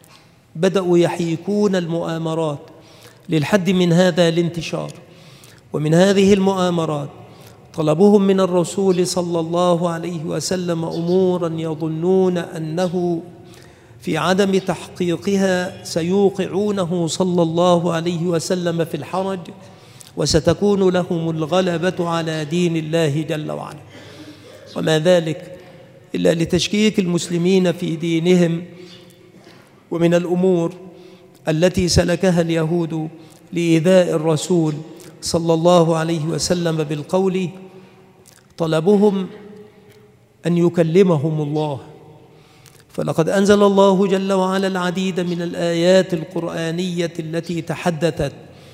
بدأوا يحيكون المؤامرات للحد من هذا الانتشار. ومن هذه المؤامرات طلبهم من الرسول صلى الله عليه وسلم أموراً يظنون أنه في عدم تحقيقها سيوقعونه صلى الله عليه وسلم في الحرج، وستكون لهم الغلبة على دين الله جل وعلا. وما ذلك إلا لتشكيك المسلمين في دينهم. ومن الأمور التي سلكها اليهود لإيذاء الرسول صلى الله عليه وسلم بالقول طلبهم أن يكلمهم الله. فلقد أنزل الله جل وعلا العديد من الآيات القرآنية التي تحدثت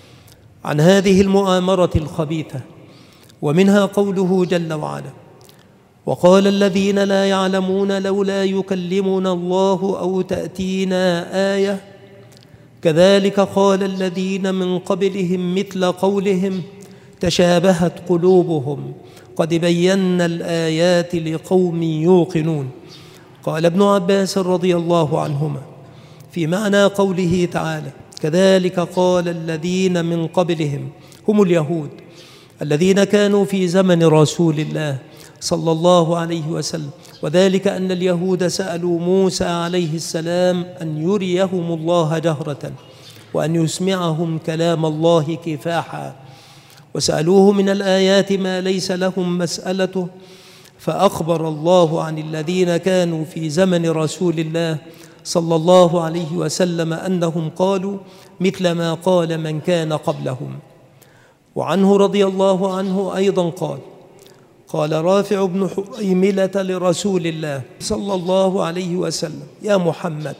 عن هذه المؤامرة الخبيثة، ومنها قوله جل وعلا: وقال الذين لا يعلمون لولا يكلمنا الله أو تأتينا آية كذلك قال الذين من قبلهم مثل قولهم تشابهت قلوبهم قد بينا الآيات لقوم يوقنون. قال ابن عباس رضي الله عنهما في معنى قوله تعالى: كذلك قال الذين من قبلهم، هم اليهود الذين كانوا في زمن رسول الله صلى الله عليه وسلم، وذلك أن اليهود سألوا موسى عليه السلام أن يريهم الله جهرة وأن يسمعهم كلام الله كفاحا، وسألوه من الآيات ما ليس لهم مسألته، فأخبر الله عن الذين كانوا في زمن رسول الله صلى الله عليه وسلم أنهم قالوا مثل ما قال من كان قبلهم. وعنه رضي الله عنه أيضا قال رافع بن حريملة لرسول الله صلى الله عليه وسلم: يا محمد،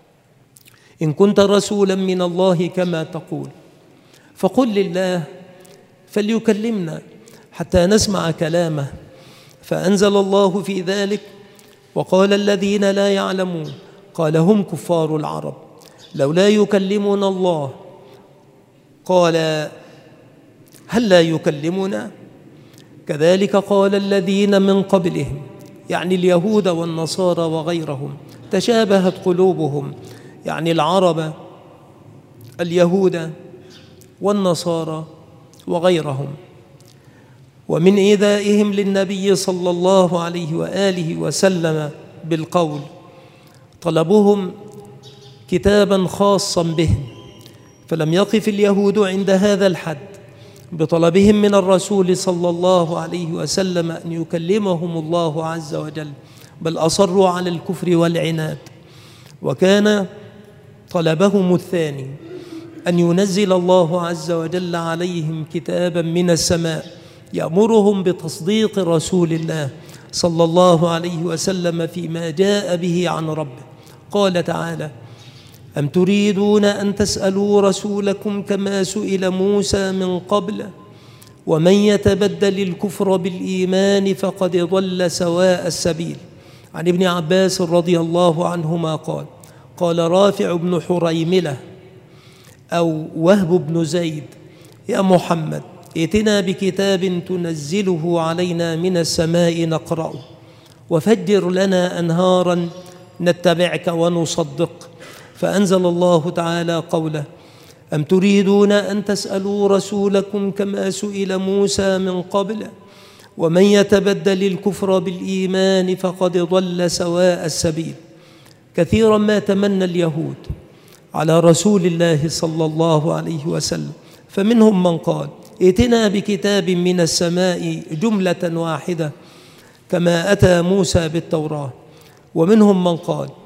إن كنت رسولا من الله كما تقول فقل لله فليكلمنا حتى نسمع كلامه. فأنزل الله في ذلك: وقال الذين لا يعلمون، قال هم كفار العرب، لولا يكلمنا الله، قال هل لا يكلمنا؟ كذلك قال الذين من قبلهم، يعني اليهود والنصارى وغيرهم، تشابهت قلوبهم، يعني العرب اليهود والنصارى وغيرهم. ومن إيذائهم للنبي صلى الله عليه وآله وسلم بالقول طلبهم كتابا خاصا بهم، فلم يقف اليهود عند هذا الحد بطلبهم من الرسول صلى الله عليه وسلم أن يكلمهم الله عز وجل، بل أصروا على الكفر والعناد. وكان طلبهم الثاني أن ينزل الله عز وجل عليهم كتابا من السماء يأمرهم بتصديق رسول الله صلى الله عليه وسلم فيما جاء به عن ربه. قال تعالى: أم تريدون أن تسألوا رسولكم كما سئل موسى من قبل ومن يتبدل الكفر بالإيمان فقد ضل سواء السبيل. عن ابن عباس رضي الله عنهما قال رافع بن حريملة أو وهب بن زيد: يا محمد، ائتنا بكتاب تنزله علينا من السماء نقرأه، وفجر لنا أنهارا نتبعك ونصدق. فأنزل الله تعالى قوله: أم تريدون أن تسألوا رسولكم كما سئل موسى من قبل ومن يتبدل الكفر بالإيمان فقد ضل سواء السبيل. كثيرا ما تمنى اليهود على رسول الله صلى الله عليه وسلم، فمنهم من قال: ائتنا بكتاب من السماء جملة واحدة كما أتى موسى بالتوراة. ومنهم من قال: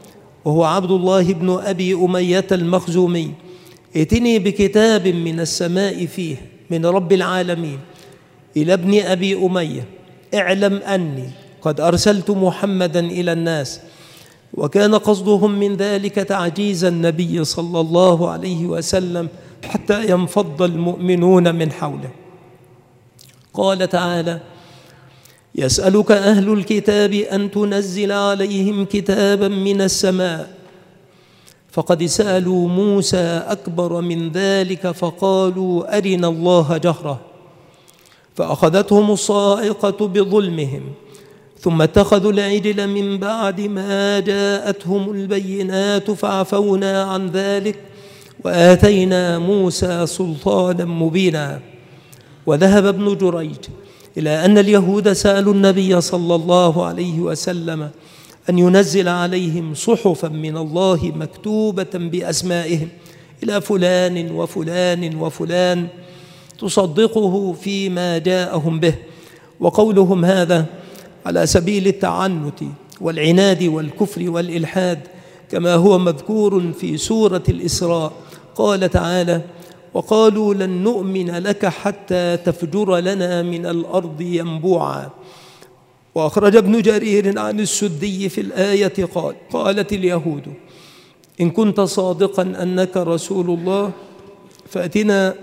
وهو عبد الله بن أبي أمية المخزومي: ائتني بكتاب من السماء فيه من رب العالمين إلى ابن أبي أمية: اعلم أني قد أرسلت محمدا إلى الناس. وكان قصدهم من ذلك تعجيز النبي صلى الله عليه وسلم حتى ينفض المؤمنون من حوله. قال تعالى: يسألك أهل الكتاب أن تنزل عليهم كتابا من السماء، فقد سألوا موسى أكبر من ذلك فقالوا أرنا الله جهرة، فأخذتهم الصاعقة بظلمهم، ثم اتخذوا العجل من بعد ما جاءتهم البينات فعفونا عن ذلك وآتينا موسى سلطانا مبينا. وذهب ابن جريج إلى أن اليهود سألوا النبي صلى الله عليه وسلم أن ينزل عليهم صحفا من الله مكتوبة بأسمائهم إلى فلان وفلان وفلان تصدقه فيما جاءهم به. وقولهم هذا على سبيل التعنت والعناد والكفر والإلحاد، كما هو مذكور في سورة الإسراء. قال تعالى: وقالوا لن نؤمن لك حتى تفجر لنا من الأرض ينبوعا. وأخرج ابن جرير عن السدي في الآية قال: قالت اليهود: إن كنت صادقا أنك رسول الله فأتنا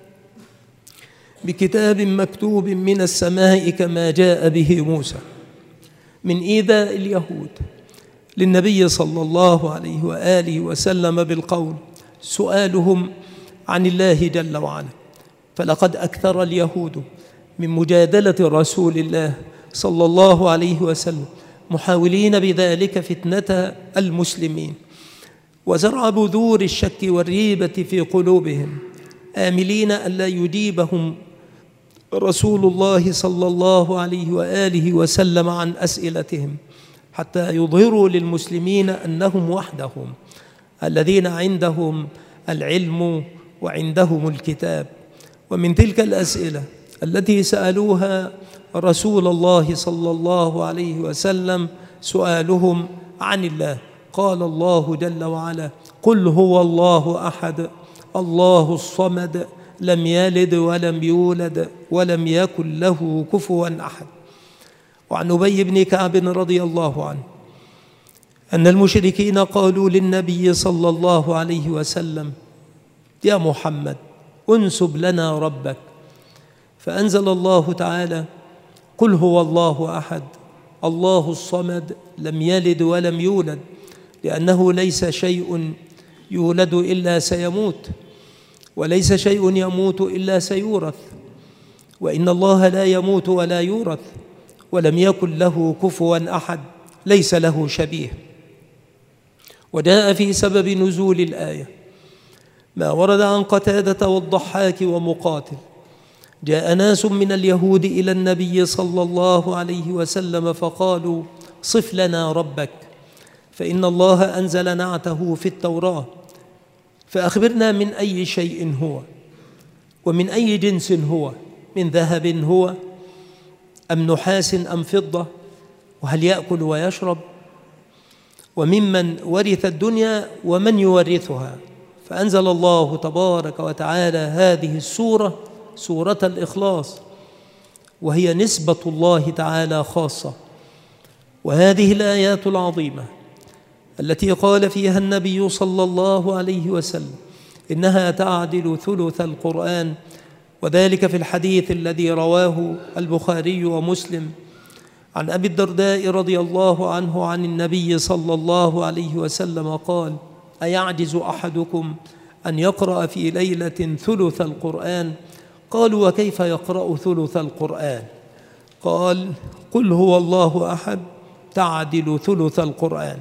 بكتاب مكتوب من السماء كما جاء به موسى. من إيذاء اليهود للنبي صلى الله عليه وآله وسلم بالقول سؤالهم عن الله جل وعلا، فلقد أكثر اليهود من مجادلة رسول الله صلى الله عليه وسلم، محاولين بذلك فتنة المسلمين وزرع بذور الشك والريبة في قلوبهم، آملين ألا يجيبهم رسول الله صلى الله عليه وآله وسلم عن أسئلتهم، حتى يظهروا للمسلمين أنهم وحدهم الذين عندهم العلم وعندهم الكتاب. ومن تلك الأسئلة التي سألوها رسول الله صلى الله عليه وسلم سؤالهم عن الله. قال الله جل وعلا: قل هو الله أحد الله الصمد لم يلد ولم يولد ولم يكن له كفوا أحد. وعن أبي بن كعب رضي الله عنه أن المشركين قالوا للنبي صلى الله عليه وسلم: يا محمد انسب لنا ربك، فأنزل الله تعالى: قل هو الله أحد الله الصمد لم يلد ولم يولد، لأنه ليس شيء يولد إلا سيموت، وليس شيء يموت إلا سيورث، وإن الله لا يموت ولا يورث، ولم يكن له كفوا أحد، ليس له شبيه. وجاء في سبب نزول الآية ما ورد عن قتادة والضحاك ومقاتل: جاء ناس من اليهود إلى النبي صلى الله عليه وسلم فقالوا: صف لنا ربك، فإن الله أنزل نعته في التوراة، فأخبرنا من أي شيء هو، ومن أي جنس هو، من ذهب هو أم نحاس أم فضة، وهل يأكل ويشرب، وممن ورث الدنيا ومن يورثها. فأنزل الله تبارك وتعالى هذه السورة، سورة الإخلاص، وهي نسبة الله تعالى خاصة. وهذه الآيات العظيمة التي قال فيها النبي صلى الله عليه وسلم إنها تعدل ثلث القرآن، وذلك في الحديث الذي رواه البخاري ومسلم عن أبي الدرداء رضي الله عنه عن النبي صلى الله عليه وسلم قال: أيعجز أحدكم أن يقرأ في ليلة ثلث القرآن؟ قالوا: وكيف يقرأ ثلث القرآن؟ قال: قل هو الله أحد تعدل ثلث القرآن.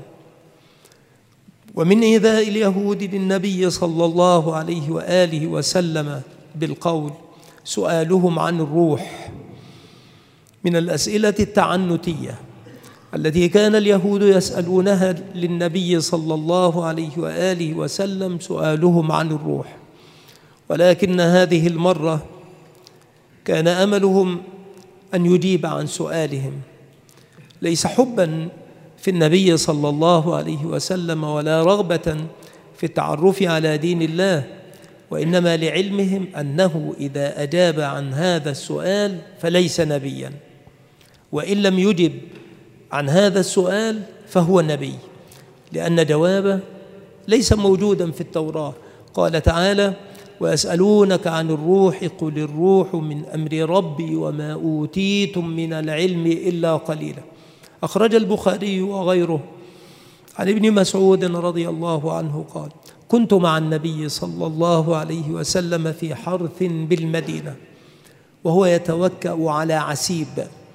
ومن إيذاء اليهود للنبي صلى الله عليه وآله وسلم بالقول سؤالهم عن الروح، من الأسئلة التعنتية التي كان اليهود يسألونها للنبي صلى الله عليه وآله وسلم سؤالهم عن الروح، ولكن هذه المرة كان أملهم أن يجيب عن سؤالهم، ليس حبا في النبي صلى الله عليه وسلم ولا رغبة في التعرف على دين الله، وإنما لعلمهم أنه إذا أجاب عن هذا السؤال فليس نبيا، وإن لم يجب عن هذا السؤال فهو نبي، لأن جوابه ليس موجودا في التوراة. قال تعالى: ويسألونك عن الروح قل الروح من أمر ربي وما أوتيتم من العلم إلا قليلا. أخرج البخاري وغيره عن ابن مسعود رضي الله عنه قال: كنت مع النبي صلى الله عليه وسلم في حرث بالمدينة وهو يتوكأ على عسيب،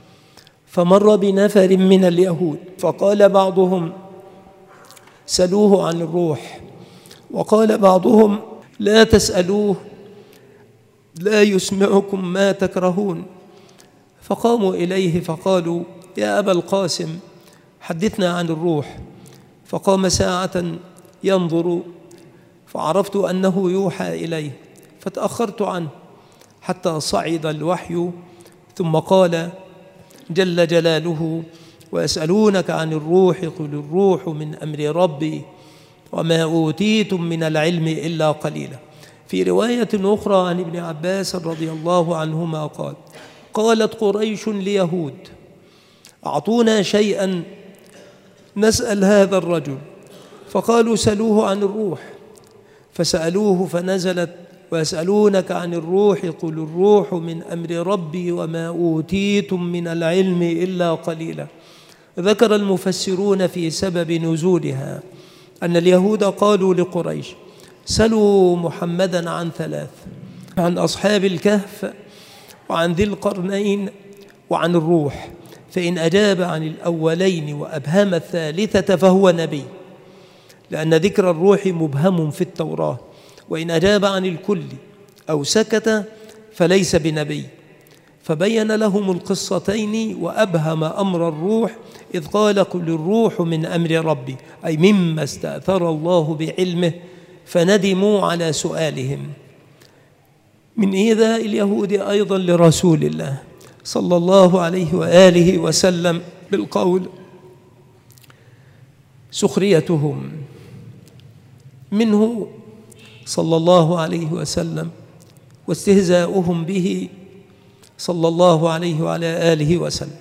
فمر بنفر من اليهود، فقال بعضهم: سلوه عن الروح، وقال بعضهم: لا تسألوه لا يسمعكم ما تكرهون. فقاموا إليه فقالوا: يا أبا القاسم حدثنا عن الروح. فقام ساعة ينظر، فعرفت أنه يوحى إليه، فتأخرت عنه حتى صعد الوحي، ثم قال جل جلاله: ويسألونك عن الروح قل الروح من أمر ربي وما أوتيتم من العلم إلا قليلا. في رواية أخرى عن ابن عباس رضي الله عنهما قال: قالت قريش ليهود: أعطونا شيئا نسأل هذا الرجل، فقالوا: سألوه عن الروح. فسألوه فنزلت: ويسألونك عن الروح قل الروح من أمر ربي وما أوتيتم من العلم إلا قليلا. ذكر المفسرون في سبب نزولها أن اليهود قالوا لقريش: سلوا محمدا عن ثلاث، عن أصحاب الكهف وعن ذي القرنين وعن الروح، فإن أجاب عن الأولين وأبهم الثالثة فهو نبي، لأن ذكر الروح مبهم في التوراة، وإن أجاب عن الكل أو سكت فليس بنبي. فبين لهم القصتين وأبهم أمر الروح إذ قال: قل الروح من أمر ربي، أي مما استأثر الله بعلمه، فندموا على سؤالهم. من إيذاء اليهود أيضا لرسول الله صلى الله عليه وآله وسلم بالقول سخريتهم منه صلى الله عليه وسلم واستهزاؤهم به صلى الله عليه وعلى آله وسلم.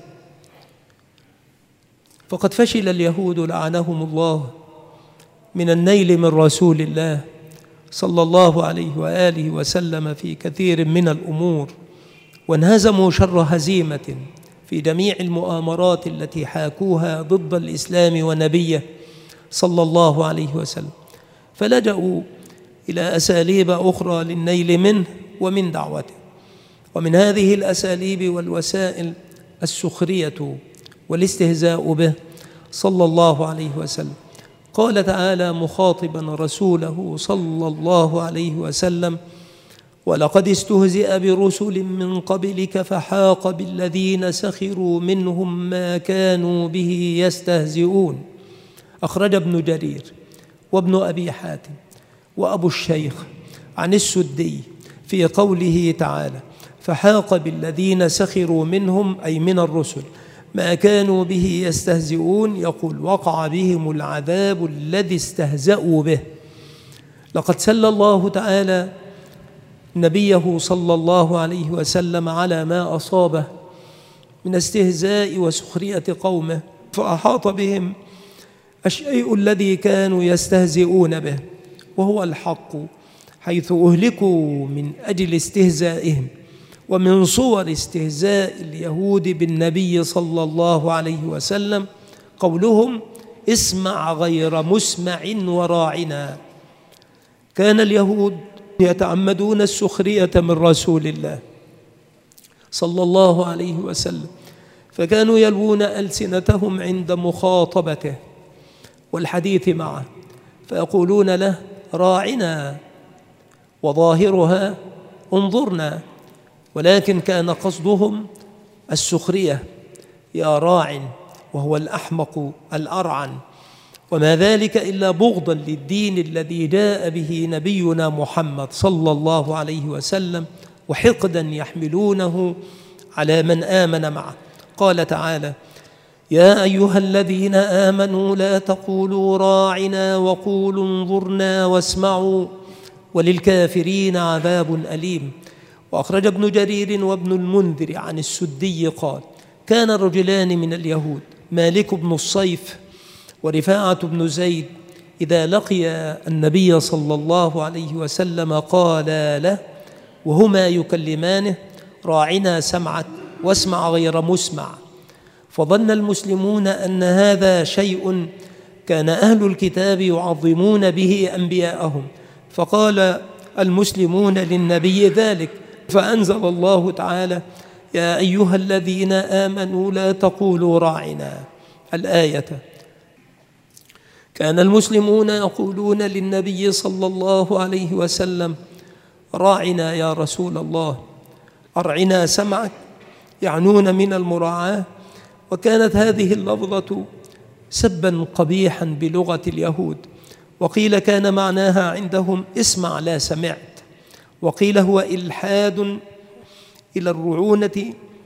فقد فشل اليهود لعنهم الله من النيل من رسول الله صلى الله عليه وآله وسلم في كثير من الأمور، وانهزموا شر هزيمة في جميع المؤامرات التي حاكوها ضد الإسلام ونبيه صلى الله عليه وسلم، فلجأوا إلى أساليب أخرى للنيل منه ومن دعوته. ومن هذه الأساليب والوسائل السخرية والاستهزاء به صلى الله عليه وسلم. قال تعالى مخاطبا رسوله صلى الله عليه وسلم: ولقد استهزئ برسل من قبلك فحاق بالذين سخروا منهم ما كانوا به يستهزئون. أخرج ابن جرير وابن أبي حاتم وأبو الشيخ عن السدي في قوله تعالى: فحاق بالذين سخروا منهم، أي من الرسل، ما كانوا به يستهزئون، يقول: وقع بهم العذاب الذي استهزأوا به. لقد سل الله تعالى نبيه صلى الله عليه وسلم على ما أصابه من استهزاء وسخرية قومه، فأحاط بهم الشيء الذي كانوا يستهزئون به، وهو الحق، حيث أهلكوا من أجل استهزائهم. ومن صور استهزاء اليهود بالنبي صلى الله عليه وسلم قولهم: اسمع غير مسمع وراعنا. كان اليهود يتعمدون السخرية من رسول الله صلى الله عليه وسلم، فكانوا يلوون ألسنتهم عند مخاطبته والحديث معه، فيقولون له: راعنا، وظاهرها انظرنا، ولكن كان قصدهم السخرية: يا راع، وهو الأحمق الأرعن. وما ذلك إلا بغضا للدين الذي جاء به نبينا محمد صلى الله عليه وسلم، وحقدا يحملونه على من آمن معه. قال تعالى: يا أيها الذين آمنوا لا تقولوا راعنا وقولوا انظرنا واسمعوا وللكافرين عذاب أليم. وأخرج ابن جرير وابن المنذر عن السدي قال: كان رجلان من اليهود، مالك بن الصيف ورفاعة بن زيد، إذا لقي النبي صلى الله عليه وسلم قال له وهما يكلمانه: راعنا سمعك واسمع غير مسمع. فظن المسلمون أن هذا شيء كان أهل الكتاب يعظمون به أنبياءهم، فقال المسلمون للنبي ذلك، فأنزل الله تعالى: يا أيها الذين آمنوا لا تقولوا راعنا الآية. كان المسلمون يقولون للنبي صلى الله عليه وسلم: راعنا يا رسول الله، أرعنا سمعك، يعنون من المراعاة. وكانت هذه اللفظة سبا قبيحا بلغة اليهود، وقيل كان معناها عندهم اسمع لا سمعت، وقيل هو إلحاد إلى الرعونة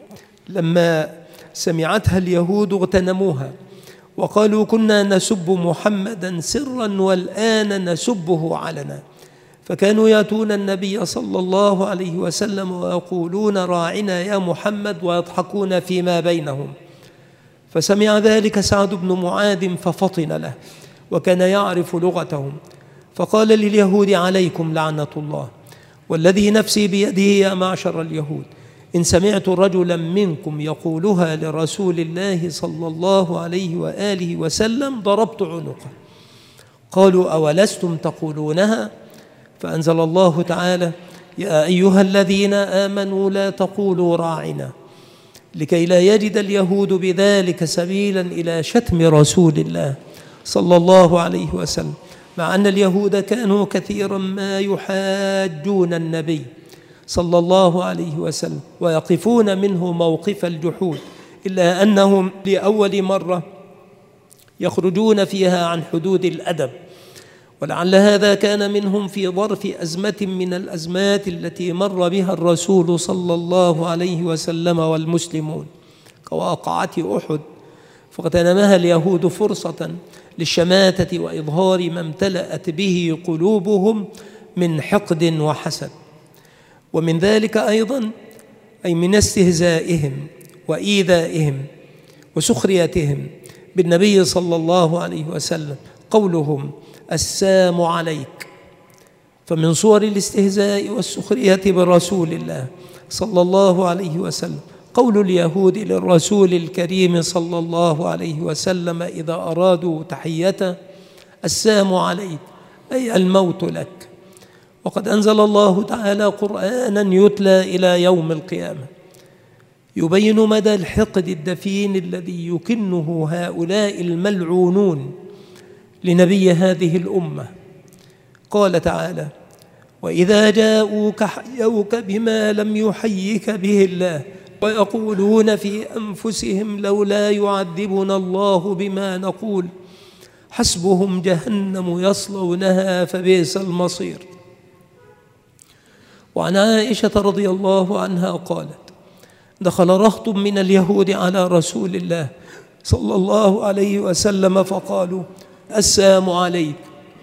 لما سمعتها اليهود اغتنموها، وقالوا كنا نسب محمدا سرا والآن نسبه علنا، فكانوا يأتون النبي صلى الله عليه وسلم ويقولون راعنا يا محمد ويضحكون فيما بينهم. فسمع ذلك سعد بن معاذ ففطن له، وكان يعرف لغتهم، فقال لليهود: عليكم لعنة الله، والذي نفسي بيده يا معشر اليهود، إن سمعت رجلا منكم يقولها لرسول الله صلى الله عليه وآله وسلم ضربت عنقه. قالوا: أولستم تقولونها؟ فأنزل الله تعالى: يا أيها الذين آمنوا لا تقولوا راعنا، لكي لا يجد اليهود بذلك سبيلا إلى شتم رسول الله صلى الله عليه وسلم، مع أن اليهود كانوا كثيرا ما يحاجون النبي صلى الله عليه وسلم ويقفون منه موقف الجحود، إلا أنهم لأول مرة يخرجون فيها عن حدود الأدب، ولعل هذا كان منهم في ظرف أزمة من الأزمات التي مر بها الرسول صلى الله عليه وسلم والمسلمون، كواقعة أحد، فاغتنمها اليهود فرصة للشماتة وإظهار ما امتلأت به قلوبهم من حقد وحسد. ومن ذلك أيضا أي من استهزائهم وإيذائهم وسخريتهم بالنبي صلى الله عليه وسلم قولهم: السام عليك. فمن صور الاستهزاء والسخرية برسول الله صلى الله عليه وسلم قول اليهود للرسول الكريم صلى الله عليه وسلم إذا أرادوا تحيته: السام عليك، أي الموت لك. وقد أنزل الله تعالى قرآنا يتلى إلى يوم القيامة يبين مدى الحقد الدفين الذي يكنه هؤلاء الملعونون لنبي هذه الأمة. قال تعالى: وإذا جاءوك حيوك بما لم يحيك به الله ويقولون في أنفسهم لولا يعذبنا الله بما نقول حسبهم جهنم يصلونها فبئس المصير. وعن عائشة رضي الله عنها قالت: دخل رهط من اليهود على رسول الله صلى الله عليه وسلم فقالوا: السلام عليك.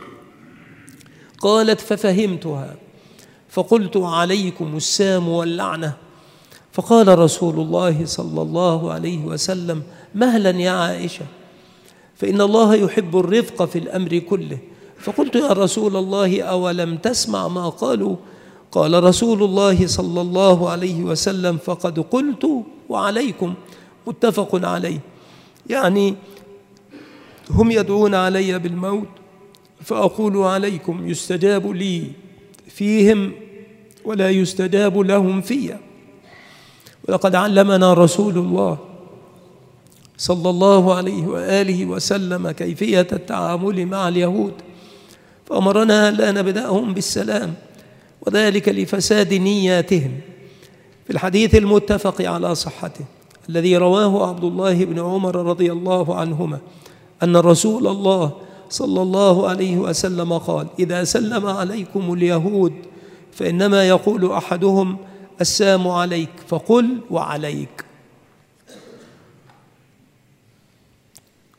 قالت: ففهمتها فقلت: عليكم السام واللعنة. فقال رسول الله صلى الله عليه وسلم: مهلا يا عائشة، فإن الله يحب الرفق في الأمر كله. فقلت: يا رسول الله أولم تسمع ما قالوا؟ قال رسول الله صلى الله عليه وسلم: فقد قلت وعليكم، متفق عليه. يعني هم يدعون علي بالموت فأقول عليكم، يستجاب لي فيهم ولا يستجاب لهم فيا. ولقد علمنا رسول الله صلى الله عليه وآله وسلم كيفية التعامل مع اليهود، فأمرنا لا نبدأهم بالسلام، وذلك لفساد نياتهم. في الحديث المتفق على صحته الذي رواه عبد الله بن عمر رضي الله عنهما أن رسول الله صلى الله عليه وسلم قال: إذا سلم عليكم اليهود فإنما يقول أحدهم: السلام عليك، فقل وعليك.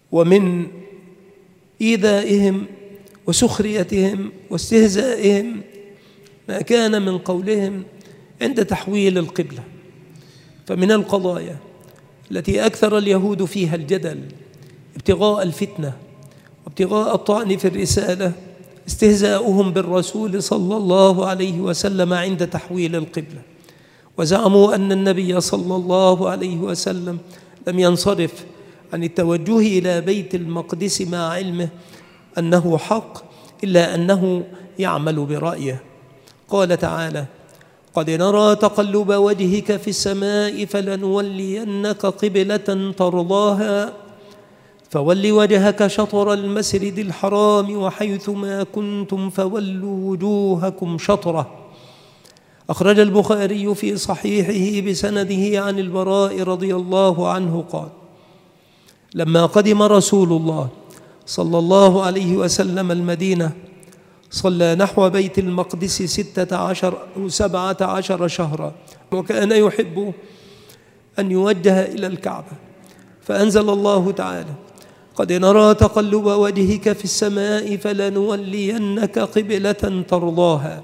ومن إيذائهم وسخريتهم واستهزائهم ما كان من قولهم عند تحويل القبلة. فمن القضايا التي أكثر اليهود فيها الجدل ابتغاء الفتنة وابتغاء الطعن في الرسالة استهزاؤهم بالرسول صلى الله عليه وسلم عند تحويل القبلة، وزعموا أن النبي صلى الله عليه وسلم لم ينصرف عن التوجه إلى بيت المقدس مع علمه أنه حق، إلا أنه يعمل برأيه. قال تعالى: قد نرى تقلب وجهك في السماء فلنولينك قبلة ترضاها فول وجهك شطر المسجد الحرام وحيث ما كنتم فولوا وجوهكم شطره. أخرج البخاري في صحيحه بسنده عن البراء رضي الله عنه قال: لما قدم رسول الله صلى الله عليه وسلم المدينة صلى نحو بيت المقدس 16 أو 17 شهرا، وكان يحب أن يوجه إلى الكعبة، فأنزل الله تعالى: قد نرى تقلب وجهك في السماء فلنولينك قبلة ترضاها،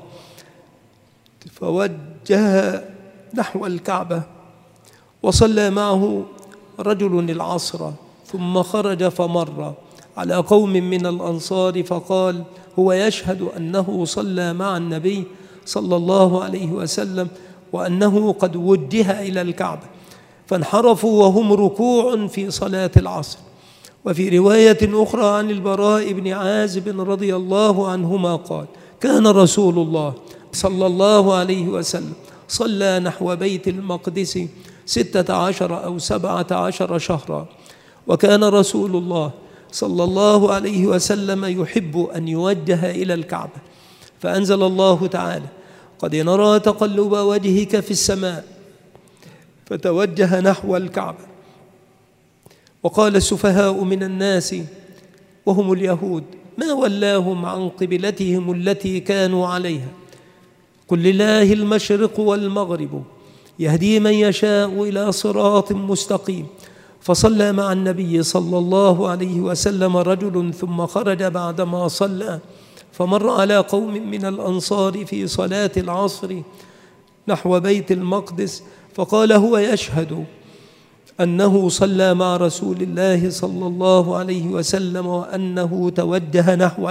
فوجه نحو الكعبة وصلى معه رجل العصر، ثم خرج فمر على قوم من الأنصار فقال: هو يشهد أنه صلى مع النبي صلى الله عليه وسلم وأنه قد وجه إلى الكعبة، فانحرفوا وهم ركوع في صلاة العصر. وفي رواية أخرى عن البراء بن عازب رضي الله عنهما قال: كان رسول الله صلى الله عليه وسلم صلى نحو بيت المقدس 16 أو 17 شهرا، وكان رسول الله صلى الله عليه وسلم يحب أن يوجه إلى الكعبة، فأنزل الله تعالى: قد نرى تقلب وجهك في السماء، فتوجه نحو الكعبة. وقال السفهاء من الناس وهم اليهود: ما ولاهم عن قبلتهم التي كانوا عليها؟ قل لله المشرق والمغرب يهدي من يشاء إلى صراط مستقيم. فصلى مع النبي صلى الله عليه وسلم رجل، ثم خرج بعدما صلى فمر على قوم من الأنصار في صلاة العصر نحو بيت المقدس، فقال: هو يشهد أنه صلى مع رسول الله صلى الله عليه وسلم وأنه توجه نحو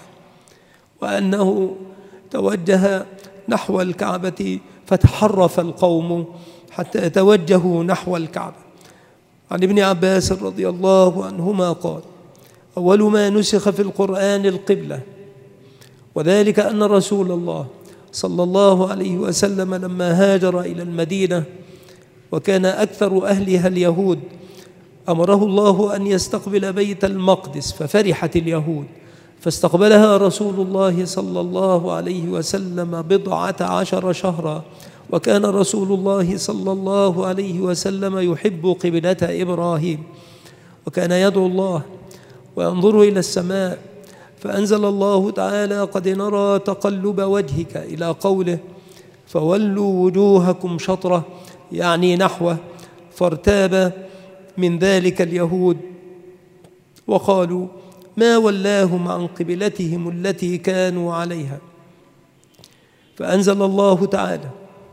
الكعبة فتحرف القوم حتى توجهوا نحو الكعبة. عن ابن عباس رضي الله عنهما قال: أول ما نسخ في القرآن القبلة، وذلك أن رسول الله صلى الله عليه وسلم لما هاجر إلى المدينة وكان أكثر أهلها اليهود أمره الله أن يستقبل بيت المقدس، ففرحت اليهود فاستقبلها رسول الله صلى الله عليه وسلم 14 شهرا. وكان رسول الله صلى الله عليه وسلم يحب قبلة إبراهيم، وكان يدعو الله وينظر إلى السماء، فأنزل الله تعالى: قد نرى تقلب وجهك إلى قوله: فولوا وجوهكم شطرة، يعني نحوه. فارتاب من ذلك اليهود وقالوا: ما ولاهم عن قبلتهم التي كانوا عليها. فأنزل الله تعالى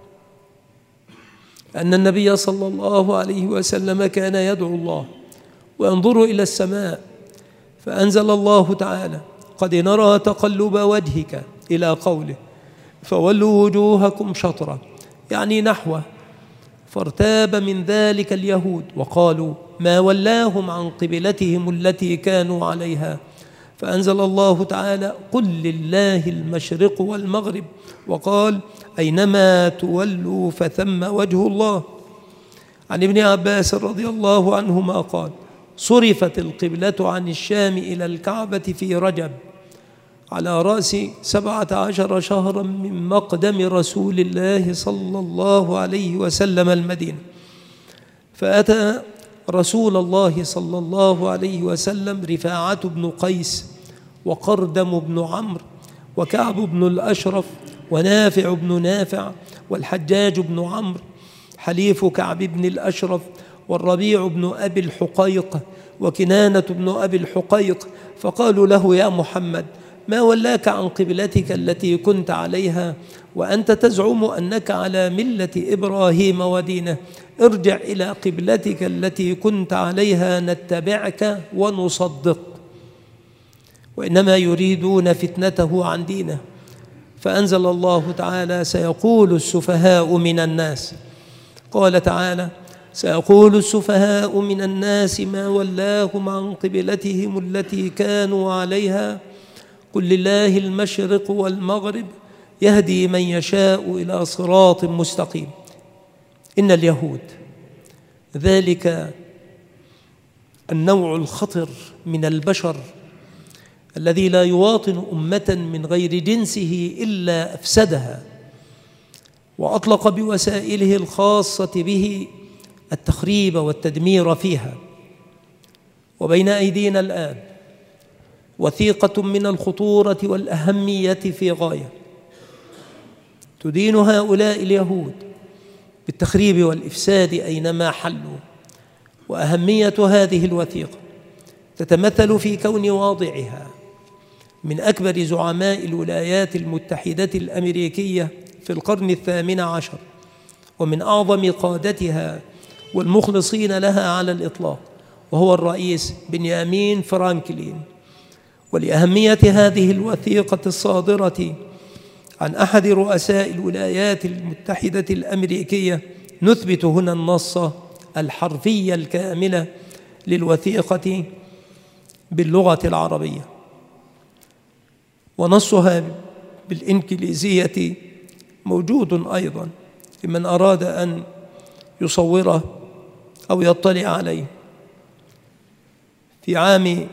أن النبي صلى الله عليه وسلم كان يدعو الله وينظر إلى السماء، فأنزل الله تعالى: قد نرى تقلب وجهك إلى قوله: فولوا وجوهكم شطرة، يعني نحوه. فارتاب من ذلك اليهود وقالوا: ما ولاهم عن قبلتهم التي كانوا عليها. فأنزل الله تعالى: قل لله المشرق والمغرب، وقال: أينما تولوا فثم وجه الله. عن ابن عباس رضي الله عنهما قال: صرفت القبلة عن الشام إلى الكعبة في رجب على رأس 17 شهرا من مقدم رسول الله صلى الله عليه وسلم المدينة. فأتى رسول الله صلى الله عليه وسلم رفاعة بن قيس وقردم بن عمرو وكعب بن الأشرف ونافع بن نافع والحجاج بن عمرو حليف كعب بن الأشرف والربيع بن أبي الحقيق وكنانة بن أبي الحقيق، فقالوا له: يا محمد، ما ولاك عن قبلتك التي كنت عليها وأنت تزعم أنك على ملة إبراهيم ودينه؟ ارجع إلى قبلتك التي كنت عليها نتبعك ونصدق. وإنما يريدون فتنته عن دينه. فأنزل الله تعالى: سيقول السفهاء من الناس. قال تعالى: سيقول السفهاء من الناس ما ولاهم عن قبلتهم التي كانوا عليها قل لله المشرق والمغرب يهدي من يشاء إلى صراط مستقيم. إن اليهود ذلك النوع الخطر من البشر الذي لا يواطن أمة من غير جنسه إلا أفسدها، وأطلق بوسائله الخاصة به التخريب والتدمير فيها. وبين أيدينا الآن وثيقة من الخطورة والأهمية في غاية تدين هؤلاء اليهود بالتخريب والإفساد أينما حلوا. وأهمية هذه الوثيقة تتمثل في كون واضعها من أكبر زعماء الولايات المتحدة الأمريكية في القرن 18 ومن أعظم قادتها والمخلصين لها على الإطلاق، وهو الرئيس بنيامين فرانكلين. ولأهمية هذه الوثيقة الصادرة عن أحد رؤساء الولايات المتحدة الأمريكية نثبت هنا النص الحرفي الكامل للوثيقة باللغة العربية، ونصها بالإنجليزية موجود أيضا لمن أراد أن يصوره أو يطلع عليه. في عام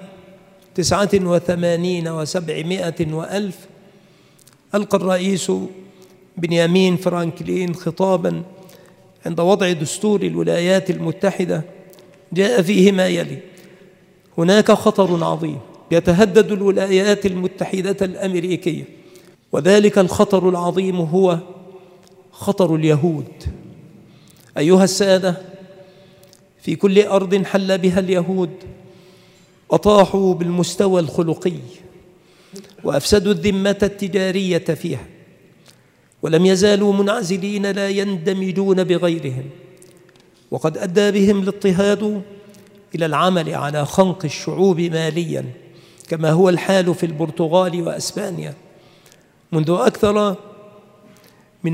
89 و700 وألف ألقى الرئيس بنيامين فرانكلين خطابا عند وضع دستور الولايات المتحدة جاء فيه ما يلي: هناك خطر عظيم يتهدد الولايات المتحدة الأمريكية، وذلك الخطر العظيم هو خطر اليهود. أيها السادة، في كل أرض حل بها اليهود أطاحوا بالمستوى الخلقي وأفسدوا الذمة التجارية فيها، ولم يزالوا منعزلين لا يندمجون بغيرهم، وقد أدى بهم الاضطهاد إلى العمل على خنق الشعوب مالياً كما هو الحال في البرتغال وأسبانيا منذ أكثر من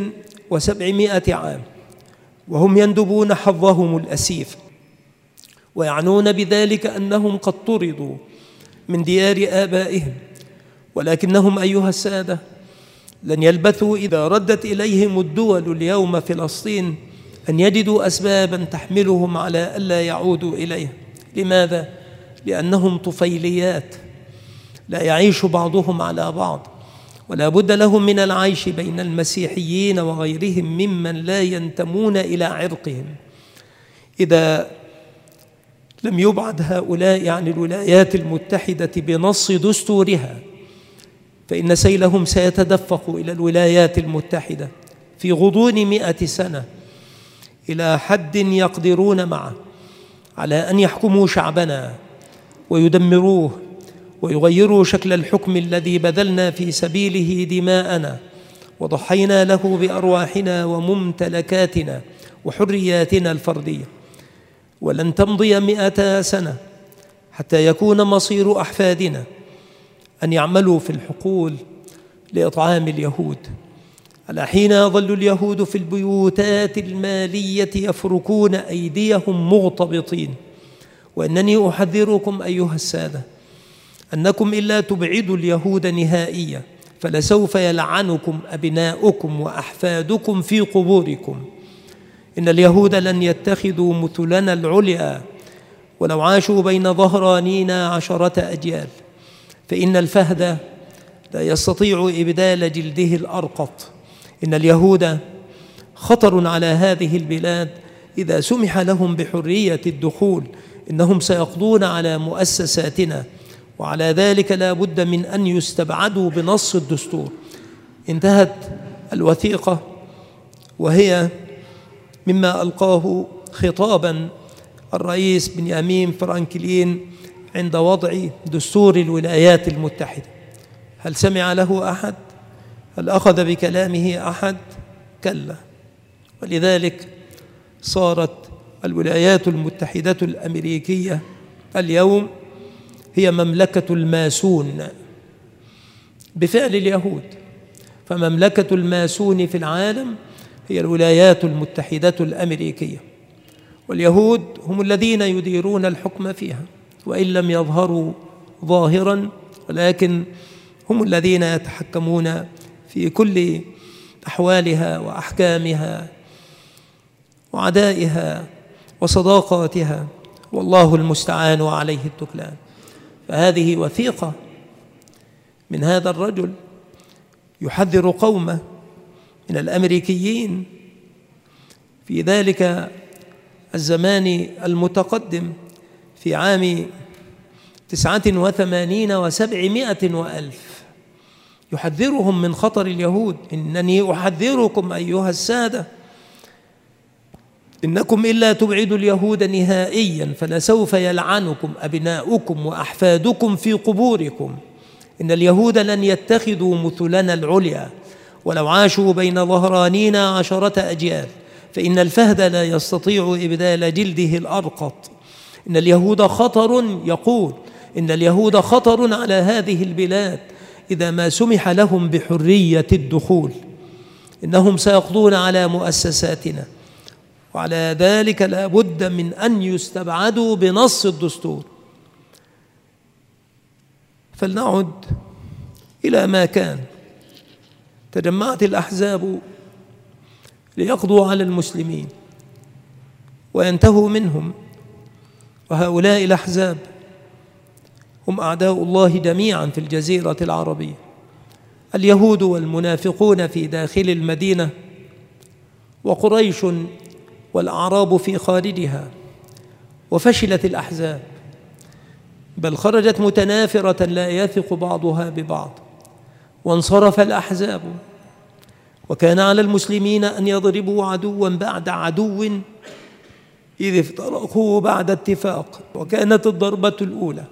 1700 عام، وهم يندبون حظهم الأسيف ويعنون بذلك أنهم قد طردوا من ديار آبائهم، ولكنهم أيها السادة لن يلبثوا إذا ردت إليهم الدول اليوم فلسطين أن يجدوا أسباباً تحملهم على ألا يعودوا إليها. لماذا؟ لأنهم طفيليات لا يعيش بعضهم على بعض، ولا بد لهم من العيش بين المسيحيين وغيرهم ممن لا ينتمون إلى عرقهم. إذا لم يبعد هؤلاء عن الولايات المتحدة بنص دستورها فإن سيلهم سيتدفق إلى الولايات المتحدة في غضون 100 سنة إلى حد يقدرون معه على أن يحكموا شعبنا ويدمروه ويغيروا شكل الحكم الذي بذلنا في سبيله دماءنا وضحينا له بأرواحنا وممتلكاتنا وحرياتنا الفردية. ولن تمضي 100 سنة حتى يكون مصير أحفادنا أن يعملوا في الحقول لإطعام اليهود. على حين يظل اليهود في البيوتات المالية يفركون أيديهم مغتبطين. وإنني أحذركم أيها السادة أنكم إلا تبعدوا اليهود نهائيا فلسوف يلعنكم أبناؤكم وأحفادكم في قبوركم. إن اليهود لن يتخذوا مثلنا العليا ولو عاشوا بين ظهرانينا 10 أجيال، فإن الفهد لا يستطيع إبدال جلده الأرقط. إن اليهود خطر على هذه البلاد إذا سمح لهم بحرية الدخول، إنهم سيقضون على مؤسساتنا، وعلى ذلك لا بد من أن يستبعدوا بنص الدستور. انتهت الوثيقة وهي مما ألقاه خطابا الرئيس بنيامين فرانكلين عند وضع دستور الولايات المتحدة. هل سمع له أحد؟ هل أخذ بكلامه أحد؟ كلا. ولذلك صارت الولايات المتحدة الأمريكية اليوم هي مملكة الماسون بفعل اليهود. فمملكة الماسون في العالم هي الولايات المتحدة الأمريكية، واليهود هم الذين يديرون الحكم فيها، وإن لم يظهروا ظاهرا، ولكن هم الذين يتحكمون في كل أحوالها وأحكامها وعدائها وصداقاتها، والله المستعان وعليه التكلان. فهذه وثيقة من هذا الرجل يحذر قومه من الأمريكيين في ذلك الزمان المتقدم في عام 89 و700 وألف، يحذرهم من خطر اليهود. إنني أحذركم أيها السادة، إنكم إلا تبعدوا اليهود نهائيا فلسوف يلعنكم أبناؤكم وأحفادكم في قبوركم. إن اليهود لن يتخذوا مثلنا العليا ولو عاشوا بين ظهرانينا 10 أجيال، فإن الفهد لا يستطيع إبدال جلده الأرقط. إن اليهود خطر، يقول إن اليهود خطر على هذه البلاد إذا ما سمح لهم بحرية الدخول. إنهم سيقضون على مؤسساتنا، وعلى ذلك لا بد من أن يستبعدوا بنص الدستور. فلنعد إلى ما كان. تجمعت الأحزاب ليقضوا على المسلمين وينتهوا منهم، وهؤلاء الأحزاب هم أعداء الله جميعا في الجزيرة العربية، اليهود والمنافقون في داخل المدينة، وقريش والأعراب في خارجها. وفشلت الأحزاب، بل خرجت متنافرة لا يثق بعضها ببعض، وانصرف الأحزاب. وكان على المسلمين أن يضربوا عدوا بعد عدو إذ افترقوا بعد اتفاق. وكانت الضربة الأولى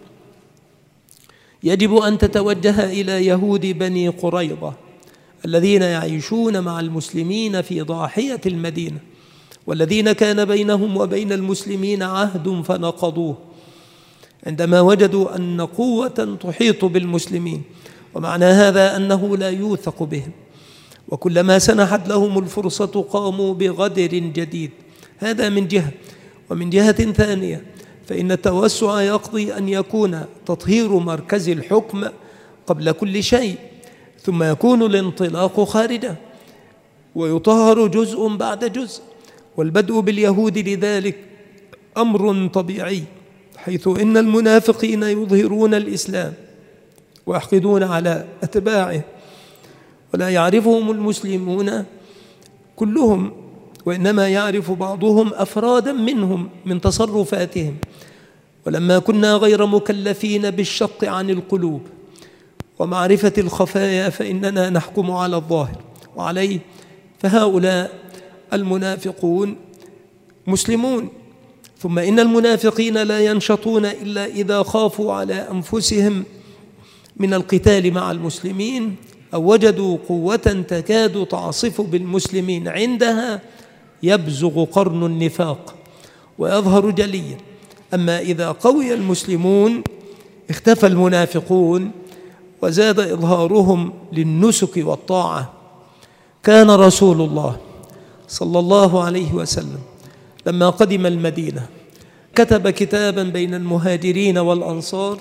يجب أن تتوجه إلى يهود بني قريظة الذين يعيشون مع المسلمين في ضاحية المدينة، والذين كان بينهم وبين المسلمين عهد فنقضوه عندما وجدوا أن قوة تحيط بالمسلمين، ومعنى هذا أنه لا يوثق بهم، وكلما سنحت لهم الفرصة قاموا بغدر جديد. هذا من جهة. ومن جهة ثانية فإن التوسع يقضي أن يكون تطهير مركز الحكم قبل كل شيء، ثم يكون الانطلاق خارجه ويطهر جزء بعد جزء. والبدء باليهود لذلك أمر طبيعي، حيث إن المنافقين يظهرون الإسلام ويحقدون على أتباعه، ولا يعرفهم المسلمون كلهم، وإنما يعرف بعضهم أفرادا منهم من تصرفاتهم. ولما كنا غير مكلفين بالشق عن القلوب ومعرفة الخفايا فإننا نحكم على الظاهر، وعليه فهؤلاء المنافقون مسلمون. ثم إن المنافقين لا ينشطون إلا إذا خافوا على أنفسهم من القتال مع المسلمين أو وجدوا قوة تكاد تعصف بالمسلمين، عندها يبزغ قرن النفاق ويظهر جليا. أما إذا قوي المسلمون اختفى المنافقون وزاد إظهارهم للنسك والطاعة. كان رسول الله صلى الله عليه وسلم لما قدم المدينة كتب كتابا بين المهاجرين والأنصار،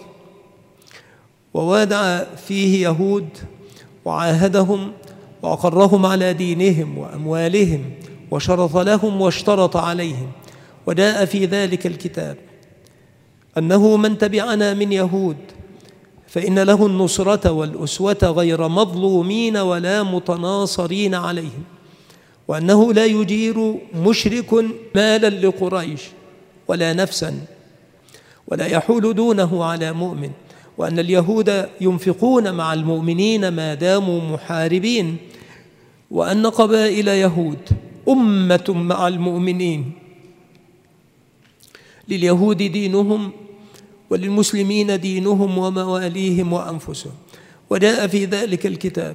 ووادع فيه يهود وعاهدهم وأقرهم على دينهم وأموالهم وشرط لهم واشترط عليهم. وجاء في ذلك الكتاب أنه من تبعنا من يهود فإن له النصرة والأسوة غير مظلومين ولا متناصرين عليهم، وأنه لا يجير مشرك مالا لقريش ولا نفسا ولا يحول دونه على مؤمن، وأن اليهود ينفقون مع المؤمنين ما داموا محاربين، وأن قبائل يهود أمة مع المؤمنين لليهود دينهم وللمسلمين دينهم ومواليهم وأنفسهم. وجاء في ذلك الكتاب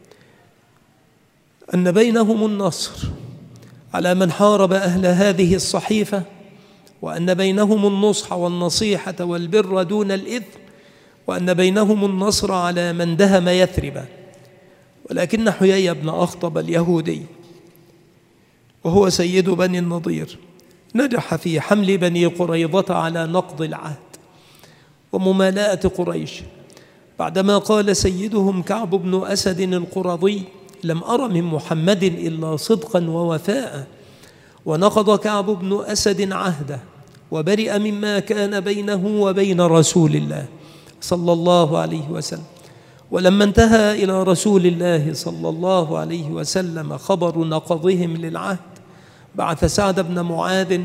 أن بينهم النصر على من حارب أهل هذه الصحيفة، وأن بينهم النصح والنصيحة والبر دون الإثم، وأن بينهم النصر على من دهم يثرب. ولكن حيي بن أخطب اليهودي وهو سيد بني النضير نجح في حمل بني قريظة على نقض العهد وممالاة قريش، بعدما قال سيدهم كعب بن أسد القرظي: لم أر من محمد إلا صدقا ووفاء. ونقض كعب بن أسد عهده وبرئ مما كان بينه وبين رسول الله صلى الله عليه وسلم. ولما انتهى إلى رسول الله صلى الله عليه وسلم خبر نقضهم للعهد، بعث سعد بن معاذ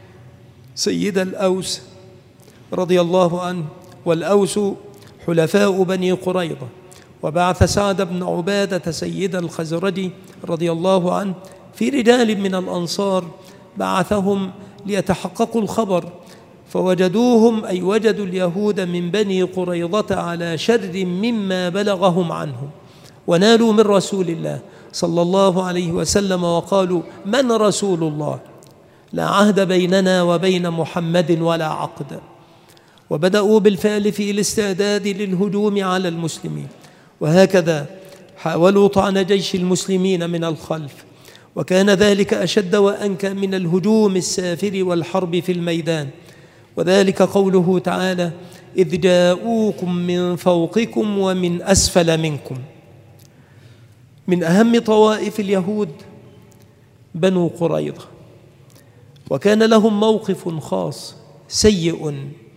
سيد الأوس رضي الله عنه، والأوس حلفاء بني قريظة، وبعث سعد بن عبادة سيد الخزرج رضي الله عنه في رجال من الأنصار، بعثهم ليتحققوا الخبر، فوجدوهم أي وجدوا اليهود من بني قريظة على شر مما بلغهم عنهم، ونالوا من رسول الله صلى الله عليه وسلم وقالوا: من رسول الله؟ لا عهد بيننا وبين محمد ولا عقد. وبدأوا بالفعل في الاستعداد للهجوم على المسلمين، وهكذا حاولوا طعن جيش المسلمين من الخلف، وكان ذلك أشد وأنكى من الهجوم السافر والحرب في الميدان. وذلك قوله تعالى: إذ جاءوكم من فوقكم ومن أسفل منكم. من أهم طوائف اليهود بنو قريظة، وكان لهم موقف خاص سيء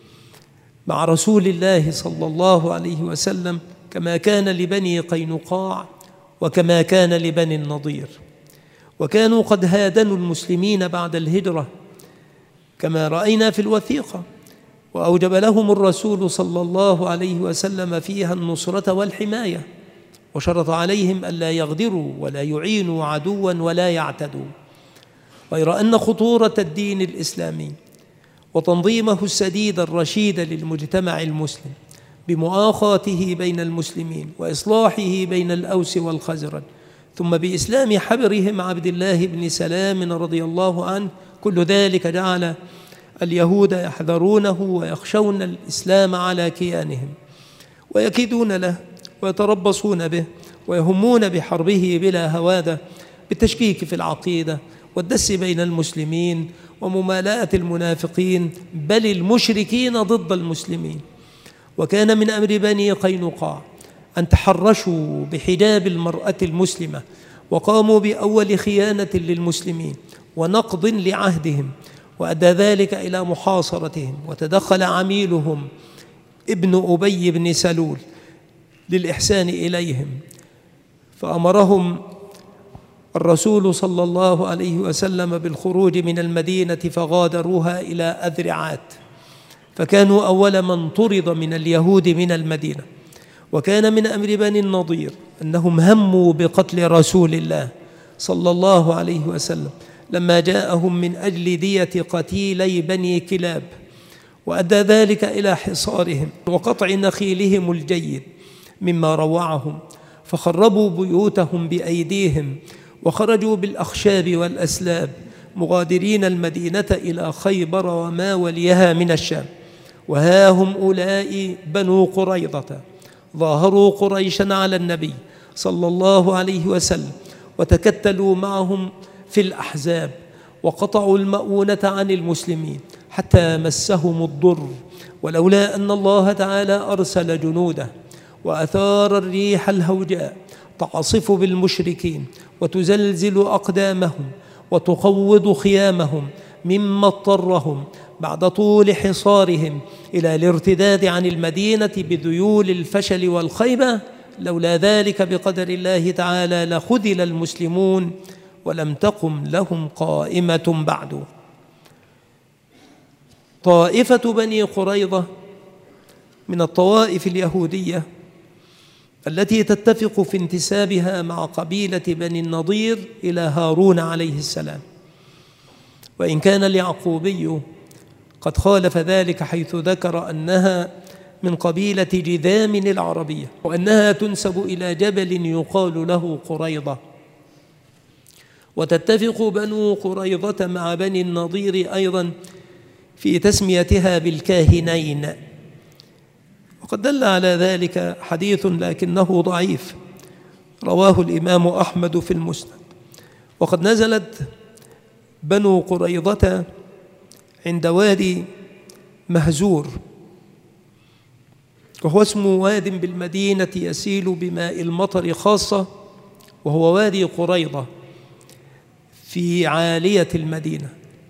مع رسول الله صلى الله عليه وسلم، كما كان لبني قينقاع وكما كان لبني النضير. وكانوا قد هادنوا المسلمين بعد الهجرة كما رأينا في الوثيقة، وأوجب لهم الرسول صلى الله عليه وسلم فيها النصرة والحماية، وشرط عليهم ألا يغدروا ولا يعينوا عدوا ولا يعتدوا. غير أن خطورة الدين الإسلامي وتنظيمه السديد الرشيد للمجتمع المسلم بمؤاخاته بين المسلمين وإصلاحه بين الأوس والخزرج، ثم بإسلام حبرهم عبد الله بن سلام رضي الله عنه، كل ذلك جعل اليهود يحذرونه ويخشون الإسلام على كيانهم، ويكيدون له ويتربصون به ويهمون بحربه بلا هوادة، بالتشكيك في العقيدة والدس بين المسلمين وممالاة المنافقين بل المشركين ضد المسلمين. وكان من أمر بني قينقاع أن تحرشوا بحجاب المرأة المسلمة، وقاموا بأول خيانة للمسلمين ونقض لعهدهم، وأدى ذلك إلى محاصرتهم. وتدخل عميلهم ابن أبي بن سلول للإحسان إليهم، فأمرهم الرسول صلى الله عليه وسلم بالخروج من المدينة، فغادروها إلى أذرعات، فكانوا أول من طرد من اليهود من المدينة. وكان من أمر بني النضير أنهم هموا بقتل رسول الله صلى الله عليه وسلم لما جاءهم من أجل دية قتيلي بني كلاب، وأدى ذلك إلى حصارهم وقطع نخيلهم الجيد مما روعهم، فخربوا بيوتهم بأيديهم وخرجوا بالأخشاب والأسلاب مغادرين المدينة إلى خيبر وما وليها من الشام. وها هم أولئك بنو قريظة ظاهروا قريشا على النبي صلى الله عليه وسلم، وتكتلوا معهم في الأحزاب، وقطعوا المؤونة عن المسلمين حتى مسهم الضر، ولولا أن الله تعالى أرسل جنوده وأثار الريح الهوجاء تعصف بالمشركين وتزلزل أقدامهم وتقوض خيامهم، مما اضطرهم بعد طول حصارهم إلى الارتداد عن المدينة بذيول الفشل والخيبة، لولا ذلك بقدر الله تعالى لخذل المسلمون ولم تقم لهم قائمة بعد. طائفة بني قريظة من الطوائف اليهودية التي تتفق في انتسابها مع قبيلة بني النضير إلى هارون عليه السلام، وإن كان اليعقوبي قد خالف ذلك حيث ذكر أنها من قبيلة جذام العربية، وأنها تنسب إلى جبل يقال له قريضة. وتتفق بنو قريظة مع بني النضير أيضا في تسميتها بالكاهنين، وقد دل على ذلك حديث لكنه ضعيف رواه الإمام أحمد في المسند. وقد نزلت بنو قريظة عند وادي مهزور، وهو اسم واد بالمدينة يسيل بماء المطر خاصة، وهو وادي قريظة في عالية المدينة.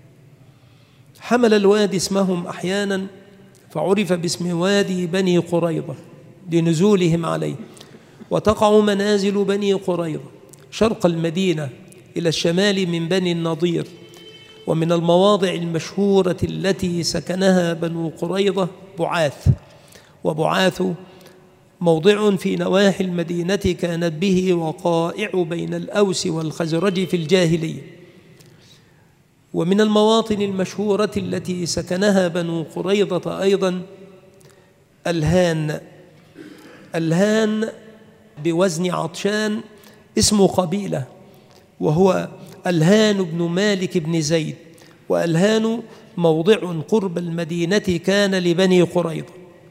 حمل الوادي اسمهم أحيانا فعرف باسم وادي بني قريظة لنزولهم عليه. وتقع منازل بني قريظة شرق المدينة إلى الشمال من بني النضير. ومن المواضع المشهورة التي سكنها بنو قريظة بعاث، وبعاث موضع في نواحي المدينة كانت به وقائع بين الأوس والخزرج في الجاهلية. ومن المواطن المشهورة التي سكنها بنو قريظة أيضا الهان. الهان بوزن عطشان اسم قبيلة، وهو الهان بن مالك بن زيد. والهان موضع قرب المدينة كان لبني قريظة.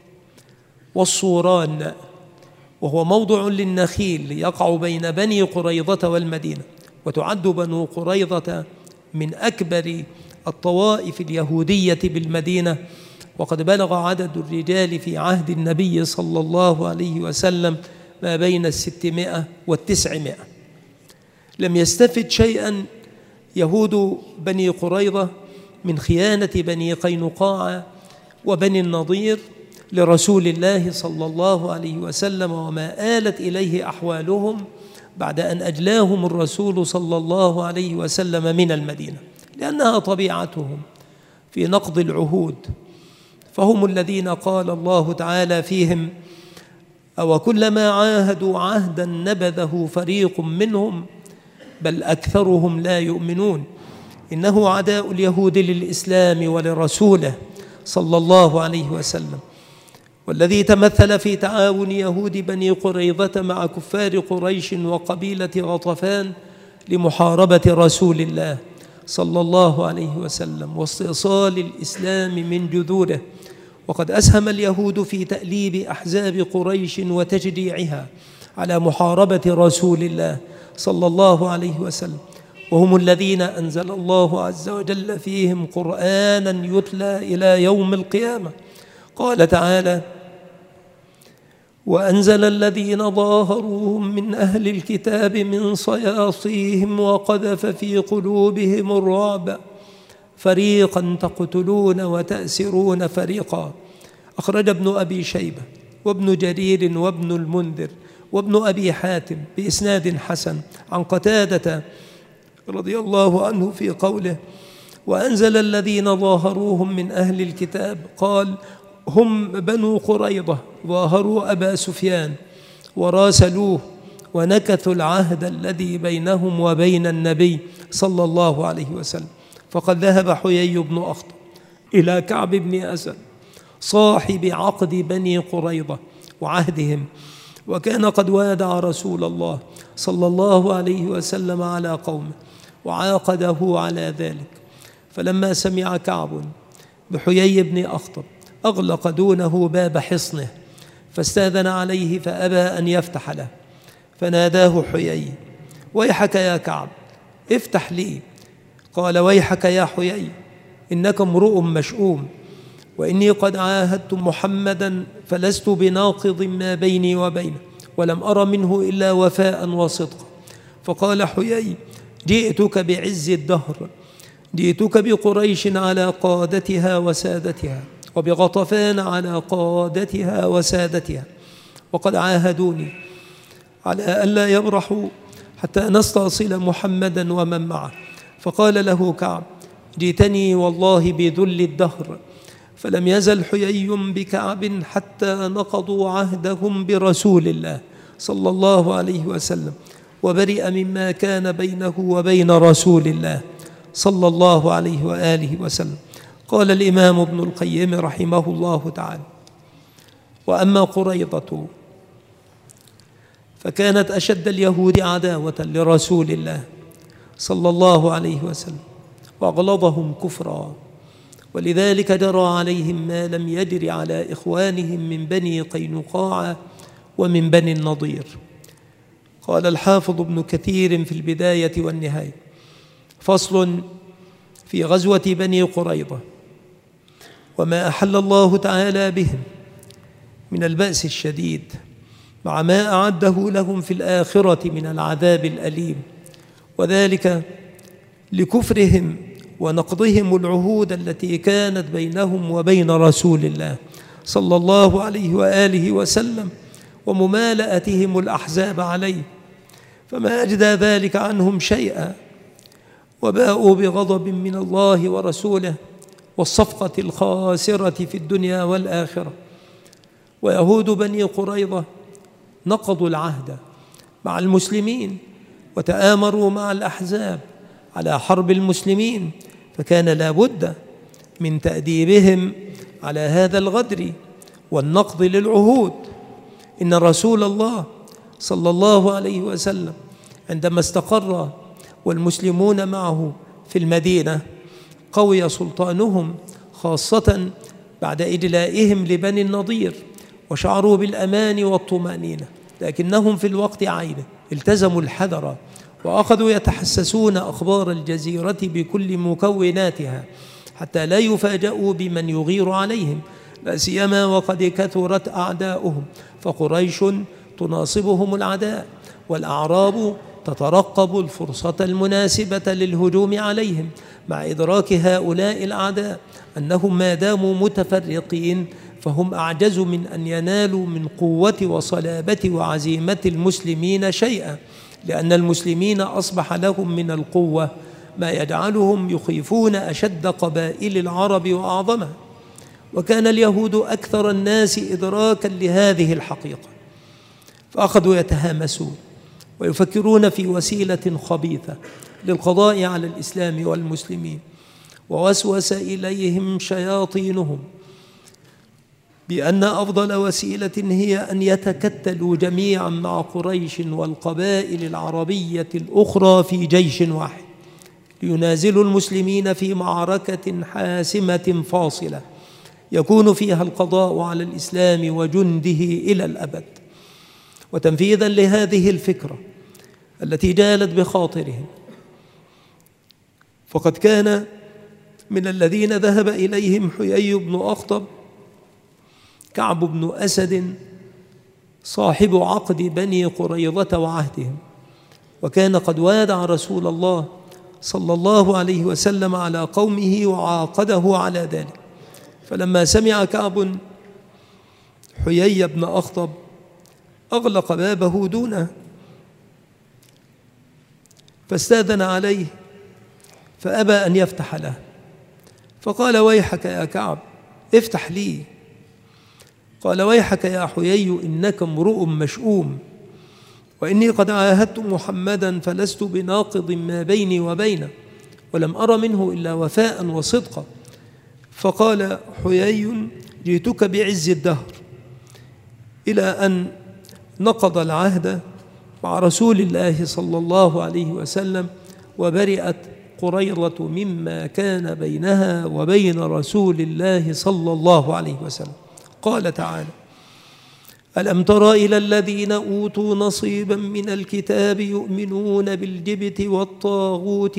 والصوران وهو موضع للنخيل يقع بين بني قريظة والمدينة. وتعد بنو قريظة من أكبر الطوائف اليهودية بالمدينة، وقد بلغ عدد الرجال في عهد النبي صلى الله عليه وسلم ما بين 600 و900. لم يستفد شيئا يهود بني قريظة من خيانة بني قينقاع وبني النضير لرسول الله صلى الله عليه وسلم، وما آلت إليه أحوالهم بعد أن أجلاهم الرسول صلى الله عليه وسلم من المدينة، لأنها طبيعتهم في نقض العهود. فهم الذين قال الله تعالى فيهم: أو كلما عاهدوا عهدا نبذه فريق منهم بل أكثرهم لا يؤمنون. إنه عداء اليهود للإسلام ولرسوله صلى الله عليه وسلم، والذي تمثل في تعاون يهود بني قريظة مع كفار قريش وقبيلة غطفان لمحاربة رسول الله صلى الله عليه وسلم واستئصال الإسلام من جذوره. وقد أسهم اليهود في تأليب أحزاب قريش وتشجيعها على محاربة رسول الله صلى الله عليه وسلم، وهم الذين أنزل الله عز وجل فيهم قرآنا يتلى إلى يوم القيامة. قال تعالى: وأنزل الذين ظاهروهم من أهل الكتاب من صياصيهم وقذف في قلوبهم الرعب فريقا تقتلون وتأسرون فريقا. أخرج ابن أبي شيبة وابن جرير وابن المنذر وابن أبي حاتم بإسناد حسن عن قتادة رضي الله عنه في قوله: وأنزل الذين ظاهروهم من أهل الكتاب، قال: هم بنو قريظة ظاهروا أبا سفيان وراسلوه ونكثوا العهد الذي بينهم وبين النبي صلى الله عليه وسلم. فقد ذهب حيي بن أخطب إلى كعب بن أسد صاحب عقد بني قريظة وعهدهم، وكان قد وادع رسول الله صلى الله عليه وسلم على قومه وعاقده على ذلك. فلما سمع كعب بحيي بن أخطب أغلق دونه باب حصنه فاستأذن عليه فأبى أن يفتح له، فناداه حيي: ويحك يا كعب، افتح لي. قال: ويحك يا حيي، إنك امرؤ مشؤوم، وإني قد عاهدت محمدا فلست بناقض ما بيني وبينه، ولم أر منه إلا وفاء وصدقا. فقال حيي: جئتك بعز الدهر، جئتك بقريش على قادتها وسادتها، وبغطفان على قادتها وسادتها، وقد عاهدوني على ألا يبرحوا حتى نستأصل محمدا ومن معه. فقال له كعب: جئتني والله بذل الدهر. فلم يزل حيي بكعب حتى نقضوا عهدهم برسول الله صلى الله عليه وسلم، وبرئ مما كان بينه وبين رسول الله صلى الله عليه وآله وسلم. قال الإمام ابن القيم رحمه الله تعالى: وأما قريظة فكانت أشد اليهود عداوة لرسول الله صلى الله عليه وسلم وأغلظهم كفرا، ولذلك جرى عليهم ما لم يجر على إخوانهم من بني قينقاع ومن بني النضير. قال الحافظ ابن كثير في البداية والنهاية: فصل في غزوة بني قريظة وما أحل الله تعالى بهم من البأس الشديد مع ما أعده لهم في الآخرة من العذاب الأليم، وذلك لكفرهم ونقضهم العهود التي كانت بينهم وبين رسول الله صلى الله عليه وآله وسلم وممالأتهم الأحزاب عليه، فما أجدى ذلك عنهم شيئا، وباءوا بغضب من الله ورسوله والصفقة الخاسرة في الدنيا والآخرة. ويهود بني قريظة نقضوا العهد مع المسلمين وتآمروا مع الأحزاب على حرب المسلمين، فكان لا بد من تأديبهم على هذا الغدر والنقض للعهود. إن رسول الله صلى الله عليه وسلم عندما استقر والمسلمون معه في المدينة قوي سلطانهم، خاصة بعد إدلائهم لبني النضير، وشعروا بالأمان والطمأنينة، لكنهم في الوقت عينه التزموا الحذر وأخذوا يتحسسون أخبار الجزيرة بكل مكوناتها حتى لا يفاجأوا بمن يغير عليهم، لا سيما وقد كثرت أعداؤهم، فقريش تناصبهم العداء والأعراب تترقب الفرصة المناسبة للهجوم عليهم، مع إدراك هؤلاء الأعداء أنهم ما داموا متفرقين فهم أعجز من أن ينالوا من قوة وصلابة وعزيمة المسلمين شيئا، لأن المسلمين أصبح لهم من القوة ما يجعلهم يخيفون أشد قبائل العرب وأعظمها. وكان اليهود أكثر الناس إدراكا لهذه الحقيقة، فأخذوا يتهامسون ويفكرون في وسيلة خبيثة للقضاء على الإسلام والمسلمين. ووسوس إليهم شياطينهم بأن أفضل وسيلة هي أن يتكتلوا جميعا مع قريش والقبائل العربية الأخرى في جيش واحد لينازلوا المسلمين في معركة حاسمة فاصلة يكون فيها القضاء على الإسلام وجنده إلى الأبد. وتنفيذا لهذه الفكرة التي جالت بخاطرهم، فقد كان من الذين ذهب إليهم حيي بن أخطب كعب بن أسد صاحب عقد بني قريظة وعهدهم، وكان قد وادع رسول الله صلى الله عليه وسلم على قومه وعاقده على ذلك. فلما سمع كعب حيي بن أخطب أغلق بابه دونه، فاستأذن عليه فأبى أن يفتح له، فقال: ويحك يا كعب افتح لي. قال: ويحك يا حيي إنك امرؤ مشؤوم، وإني قد عاهدت محمدا فلست بناقض ما بيني وبينه، ولم أر منه إلا وفاء وصدقا. فقال حيي: جئتك بعز الدهر، إلى أن نقض العهد مع رسول الله صلى الله عليه وسلم وبرئت قريظة مما كان بينها وبين رسول الله صلى الله عليه وسلم. قال تعالى: ألم تر إلى الذين أوتوا نصيبا من الكتاب يؤمنون بالجبت والطاغوت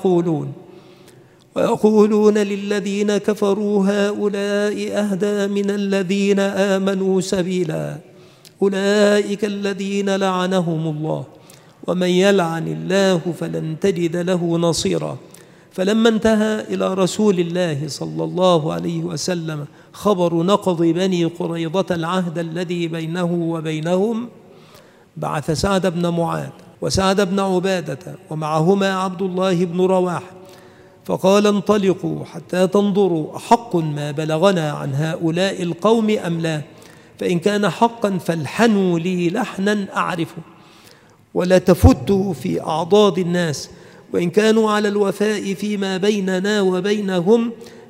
ويقولون للذين كفروا هؤلاء أهدى من الذين آمنوا سبيلا أولئك الذين لعنهم الله ومن يلعن الله فلن تجد له نصيرا. فلما انتهى إلى رسول الله صلى الله عليه وسلم خبر نقض بني قريظة العهد الذي بينه وبينهم، بعث سعد بن معاذ وسعد بن عبادة ومعهما عبد الله بن رواحة، فقال: انطلقوا حتى تنظروا أحق ما بلغنا عن هؤلاء القوم أم لا، فإن كان حقا فالحنوا لي لحنا أعرفه ولا تفتوا في أعضاد الناس، وإن كانوا على الوفاء فيما بيننا وبينهم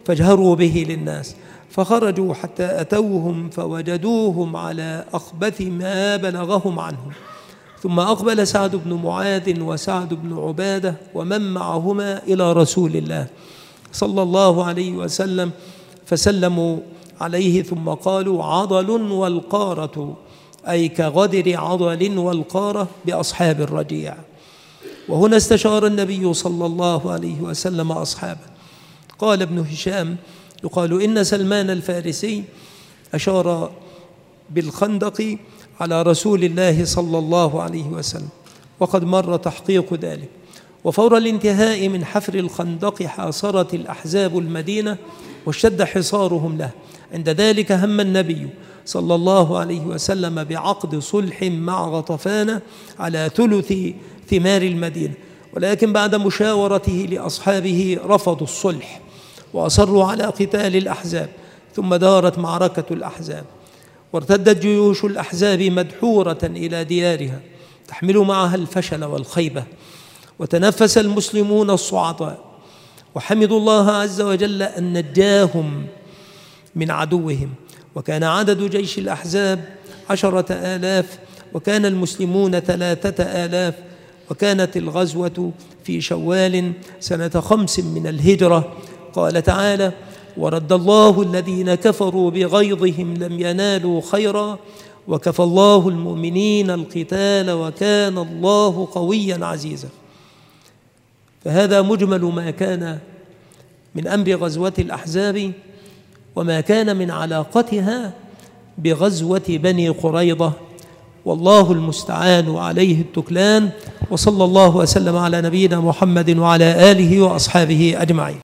فاجهروا به للناس. فخرجوا حتى أتوهم فوجدوهم على أخبث ما بلغهم عنهم. ثم أقبل سعد بن معاذ وسعد بن عبادة ومن معهما إلى رسول الله صلى الله عليه وسلم فسلموا عليه، ثم قالوا: عضل والقارة، أي كغدر عضل والقارة بأصحاب الرجيع. وهنا استشار النبي صلى الله عليه وسلم أصحابه. قال ابن هشام: يقال إن سلمان الفارسي أشار بالخندق على رسول الله صلى الله عليه وسلم، وقد مر تحقيق ذلك. وفور الانتهاء من حفر الخندق حاصرت الأحزاب المدينة واشتد حصارهم له. عند ذلك هم النبي صلى الله عليه وسلم بعقد صلح مع غطفان على ثلث ثمار المدينة، ولكن بعد مشاورته لأصحابه رفضوا الصلح وأصروا على قتال الأحزاب. ثم دارت معركة الأحزاب، وارتدت جيوش الأحزاب مدحورة إلى ديارها تحمل معها الفشل والخيبة. وتنفس المسلمون الصعداء وحمدوا الله عز وجل أن نجاهم من عدوهم. وكان عدد جيش الأحزاب 10,000 وكان المسلمون 3,000. وكانت الغزوة في شوال سنة 5 من الهجرة. قال تعالى: ورد الله الذين كفروا بغيظهم لم ينالوا خيرا وكفى الله المؤمنين القتال وكان الله قويا عزيزا. فهذا مجمل ما كان من أمر غزوة الأحزاب وما كان من علاقتها بغزوة بني قريظة، والله المستعان وعليه التكلان. وصلى الله وسلم على نبينا محمد وعلى آله وأصحابه أجمعين.